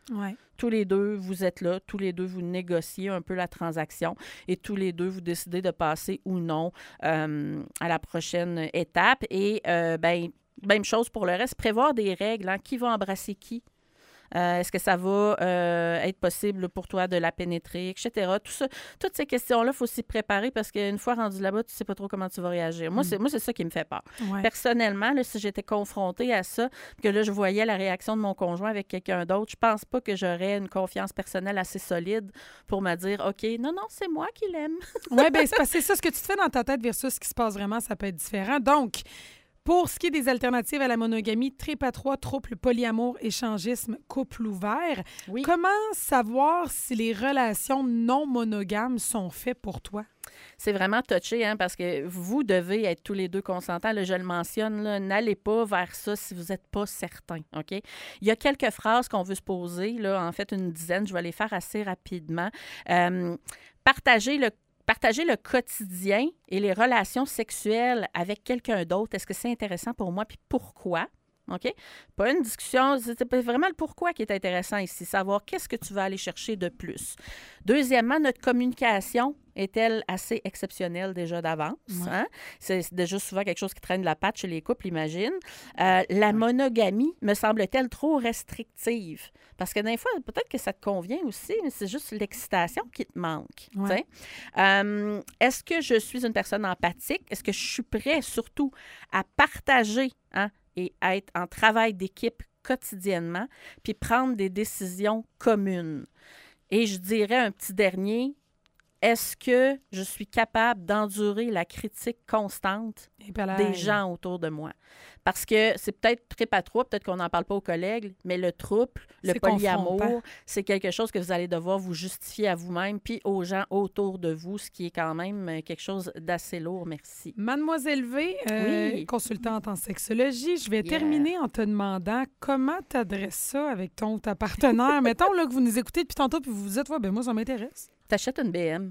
Ouais. Tous les deux, vous êtes là. Tous les deux, vous négociez un peu la transaction et tous les deux, vous décidez de passer ou non euh, à la prochaine étape. Et, euh, ben, même chose pour le reste, prévoir des règles. Hein. Qui va embrasser qui? Euh, est-ce que ça va euh, être possible pour toi de la pénétrer, et cetera. Tout ça, toutes ces questions-là, il faut s'y préparer parce qu'une fois rendu là-bas, tu ne sais pas trop comment tu vas réagir. Moi, mm. c'est, moi, c'est ça qui me fait peur. Ouais. Personnellement, là, si j'étais confrontée à ça, que là, je voyais la réaction de mon conjoint avec quelqu'un d'autre, je pense pas que j'aurais une confiance personnelle assez solide pour me dire, OK, non, non, c'est moi qui l'aime. Oui, bien, c'est, c'est ça. Ce que tu te fais dans ta tête versus ce qui se passe vraiment, ça peut être différent. Donc, pour ce qui est des alternatives à la monogamie, trip à trois, trouble, polyamour, échangisme, couple ouvert, oui. Comment savoir si les relations non monogames sont faites pour toi? C'est vraiment touché, hein, parce que vous devez être tous les deux consentants. Là, je le mentionne, là, n'allez pas vers ça si vous n'êtes pas certain, OK? Il y a quelques phrases qu'on veut se poser, là, en fait, une dizaine. Je vais les faire assez rapidement. Euh, partagez le Partager le quotidien et les relations sexuelles avec quelqu'un d'autre, est-ce que c'est intéressant pour moi? Puis pourquoi? OK? Pas une discussion, c'est vraiment le pourquoi qui est intéressant ici, savoir qu'est-ce que tu vas aller chercher de plus. Deuxièmement, notre communication est-elle assez exceptionnelle déjà d'avance? Ouais. Hein? C'est déjà souvent quelque chose qui traîne de la patte chez les couples, imagine. Euh, la monogamie me semble-t-elle trop restrictive? Parce que des fois, peut-être que ça te convient aussi, mais c'est juste l'excitation qui te manque. Ouais. Euh, est-ce que je suis une personne empathique? Est-ce que je suis prêt surtout à partager, hein, et à être en travail d'équipe quotidiennement, puis prendre des décisions communes? Et je dirais un petit dernier, est-ce que je suis capable d'endurer la critique constante des gens autour de moi? Parce que c'est peut-être trip à trois, peut-être qu'on n'en parle pas aux collègues, mais le trouble, le c'est polyamour, c'est quelque chose que vous allez devoir vous justifier à vous-même puis aux gens autour de vous, ce qui est quand même quelque chose d'assez lourd. Merci. Mademoiselle V, euh, oui. consultante en sexologie, je vais Yeah. terminer en te demandant comment tu adresses ça avec ton ou ta partenaire. Mettons là, que vous nous écoutez depuis tantôt puis vous vous dites, ouais, ben moi, ça m'intéresse. T'achètes une B M.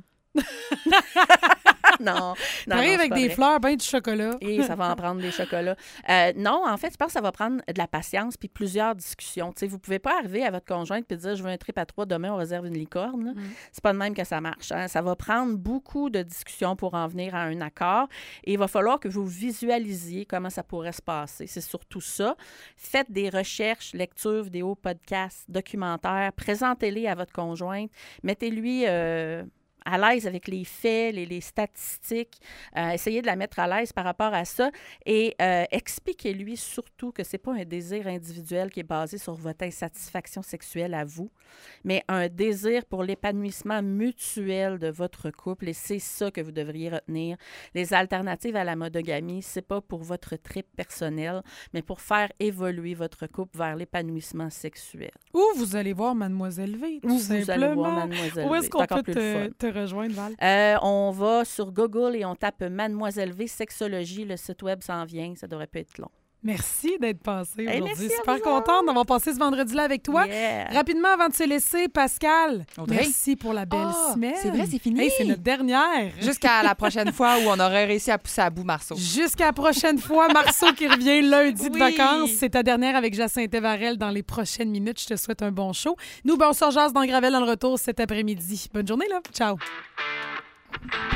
non. non T'arrives non, avec des vrai. fleurs, ben du chocolat. Et ça va en prendre des chocolats. Euh, non, en fait, je pense que ça va prendre de la patience puis plusieurs discussions. T'sais, vous ne pouvez pas arriver à votre conjointe et dire « Je veux un trip à trois, demain, on réserve une licorne. Mm. » C'est pas de même que ça marche. Hein? Ça va prendre beaucoup de discussions pour en venir à un accord. Et il va falloir que vous visualisiez comment ça pourrait se passer. C'est surtout ça. Faites des recherches, lectures, vidéos, podcasts, documentaires. Présentez-les à votre conjointe. Mettez-lui... Euh, à l'aise avec les faits, les, les statistiques, euh, essayez de la mettre à l'aise par rapport à ça et euh, expliquez-lui surtout que ce n'est pas un désir individuel qui est basé sur votre insatisfaction sexuelle à vous, mais un désir pour l'épanouissement mutuel de votre couple et c'est ça que vous devriez retenir. Les alternatives à la monogamie, c'est pas pour votre trip personnel, mais pour faire évoluer votre couple vers l'épanouissement sexuel. Ou vous allez voir Mademoiselle V, tout Ou simplement. vous allez voir Mademoiselle V. Où est-ce qu'on peut plus te, te rejoindre, Val? Euh, on va sur Google et on tape Mademoiselle V Sexologie. Le site web s'en vient. Ça devrait pas être long. Merci d'être passé Hey, aujourd'hui. merci Super contente d'avoir passé ce vendredi-là avec toi. Yeah. Rapidement, avant de se laisser, Pascal, Audrey. merci pour la belle Oh, semaine. c'est vrai, c'est fini. Hey, c'est notre dernière. Jusqu'à la prochaine fois où on aurait réussi à pousser à bout Marceau. Jusqu'à la prochaine fois. Marceau qui revient lundi de Oui. vacances. C'est ta dernière avec Jacinthe Varel dans les prochaines minutes. Je te souhaite un bon show. Nous, ben, on se rejase dans Gravel dans le retour cet après-midi. Bonne journée, là. Ciao.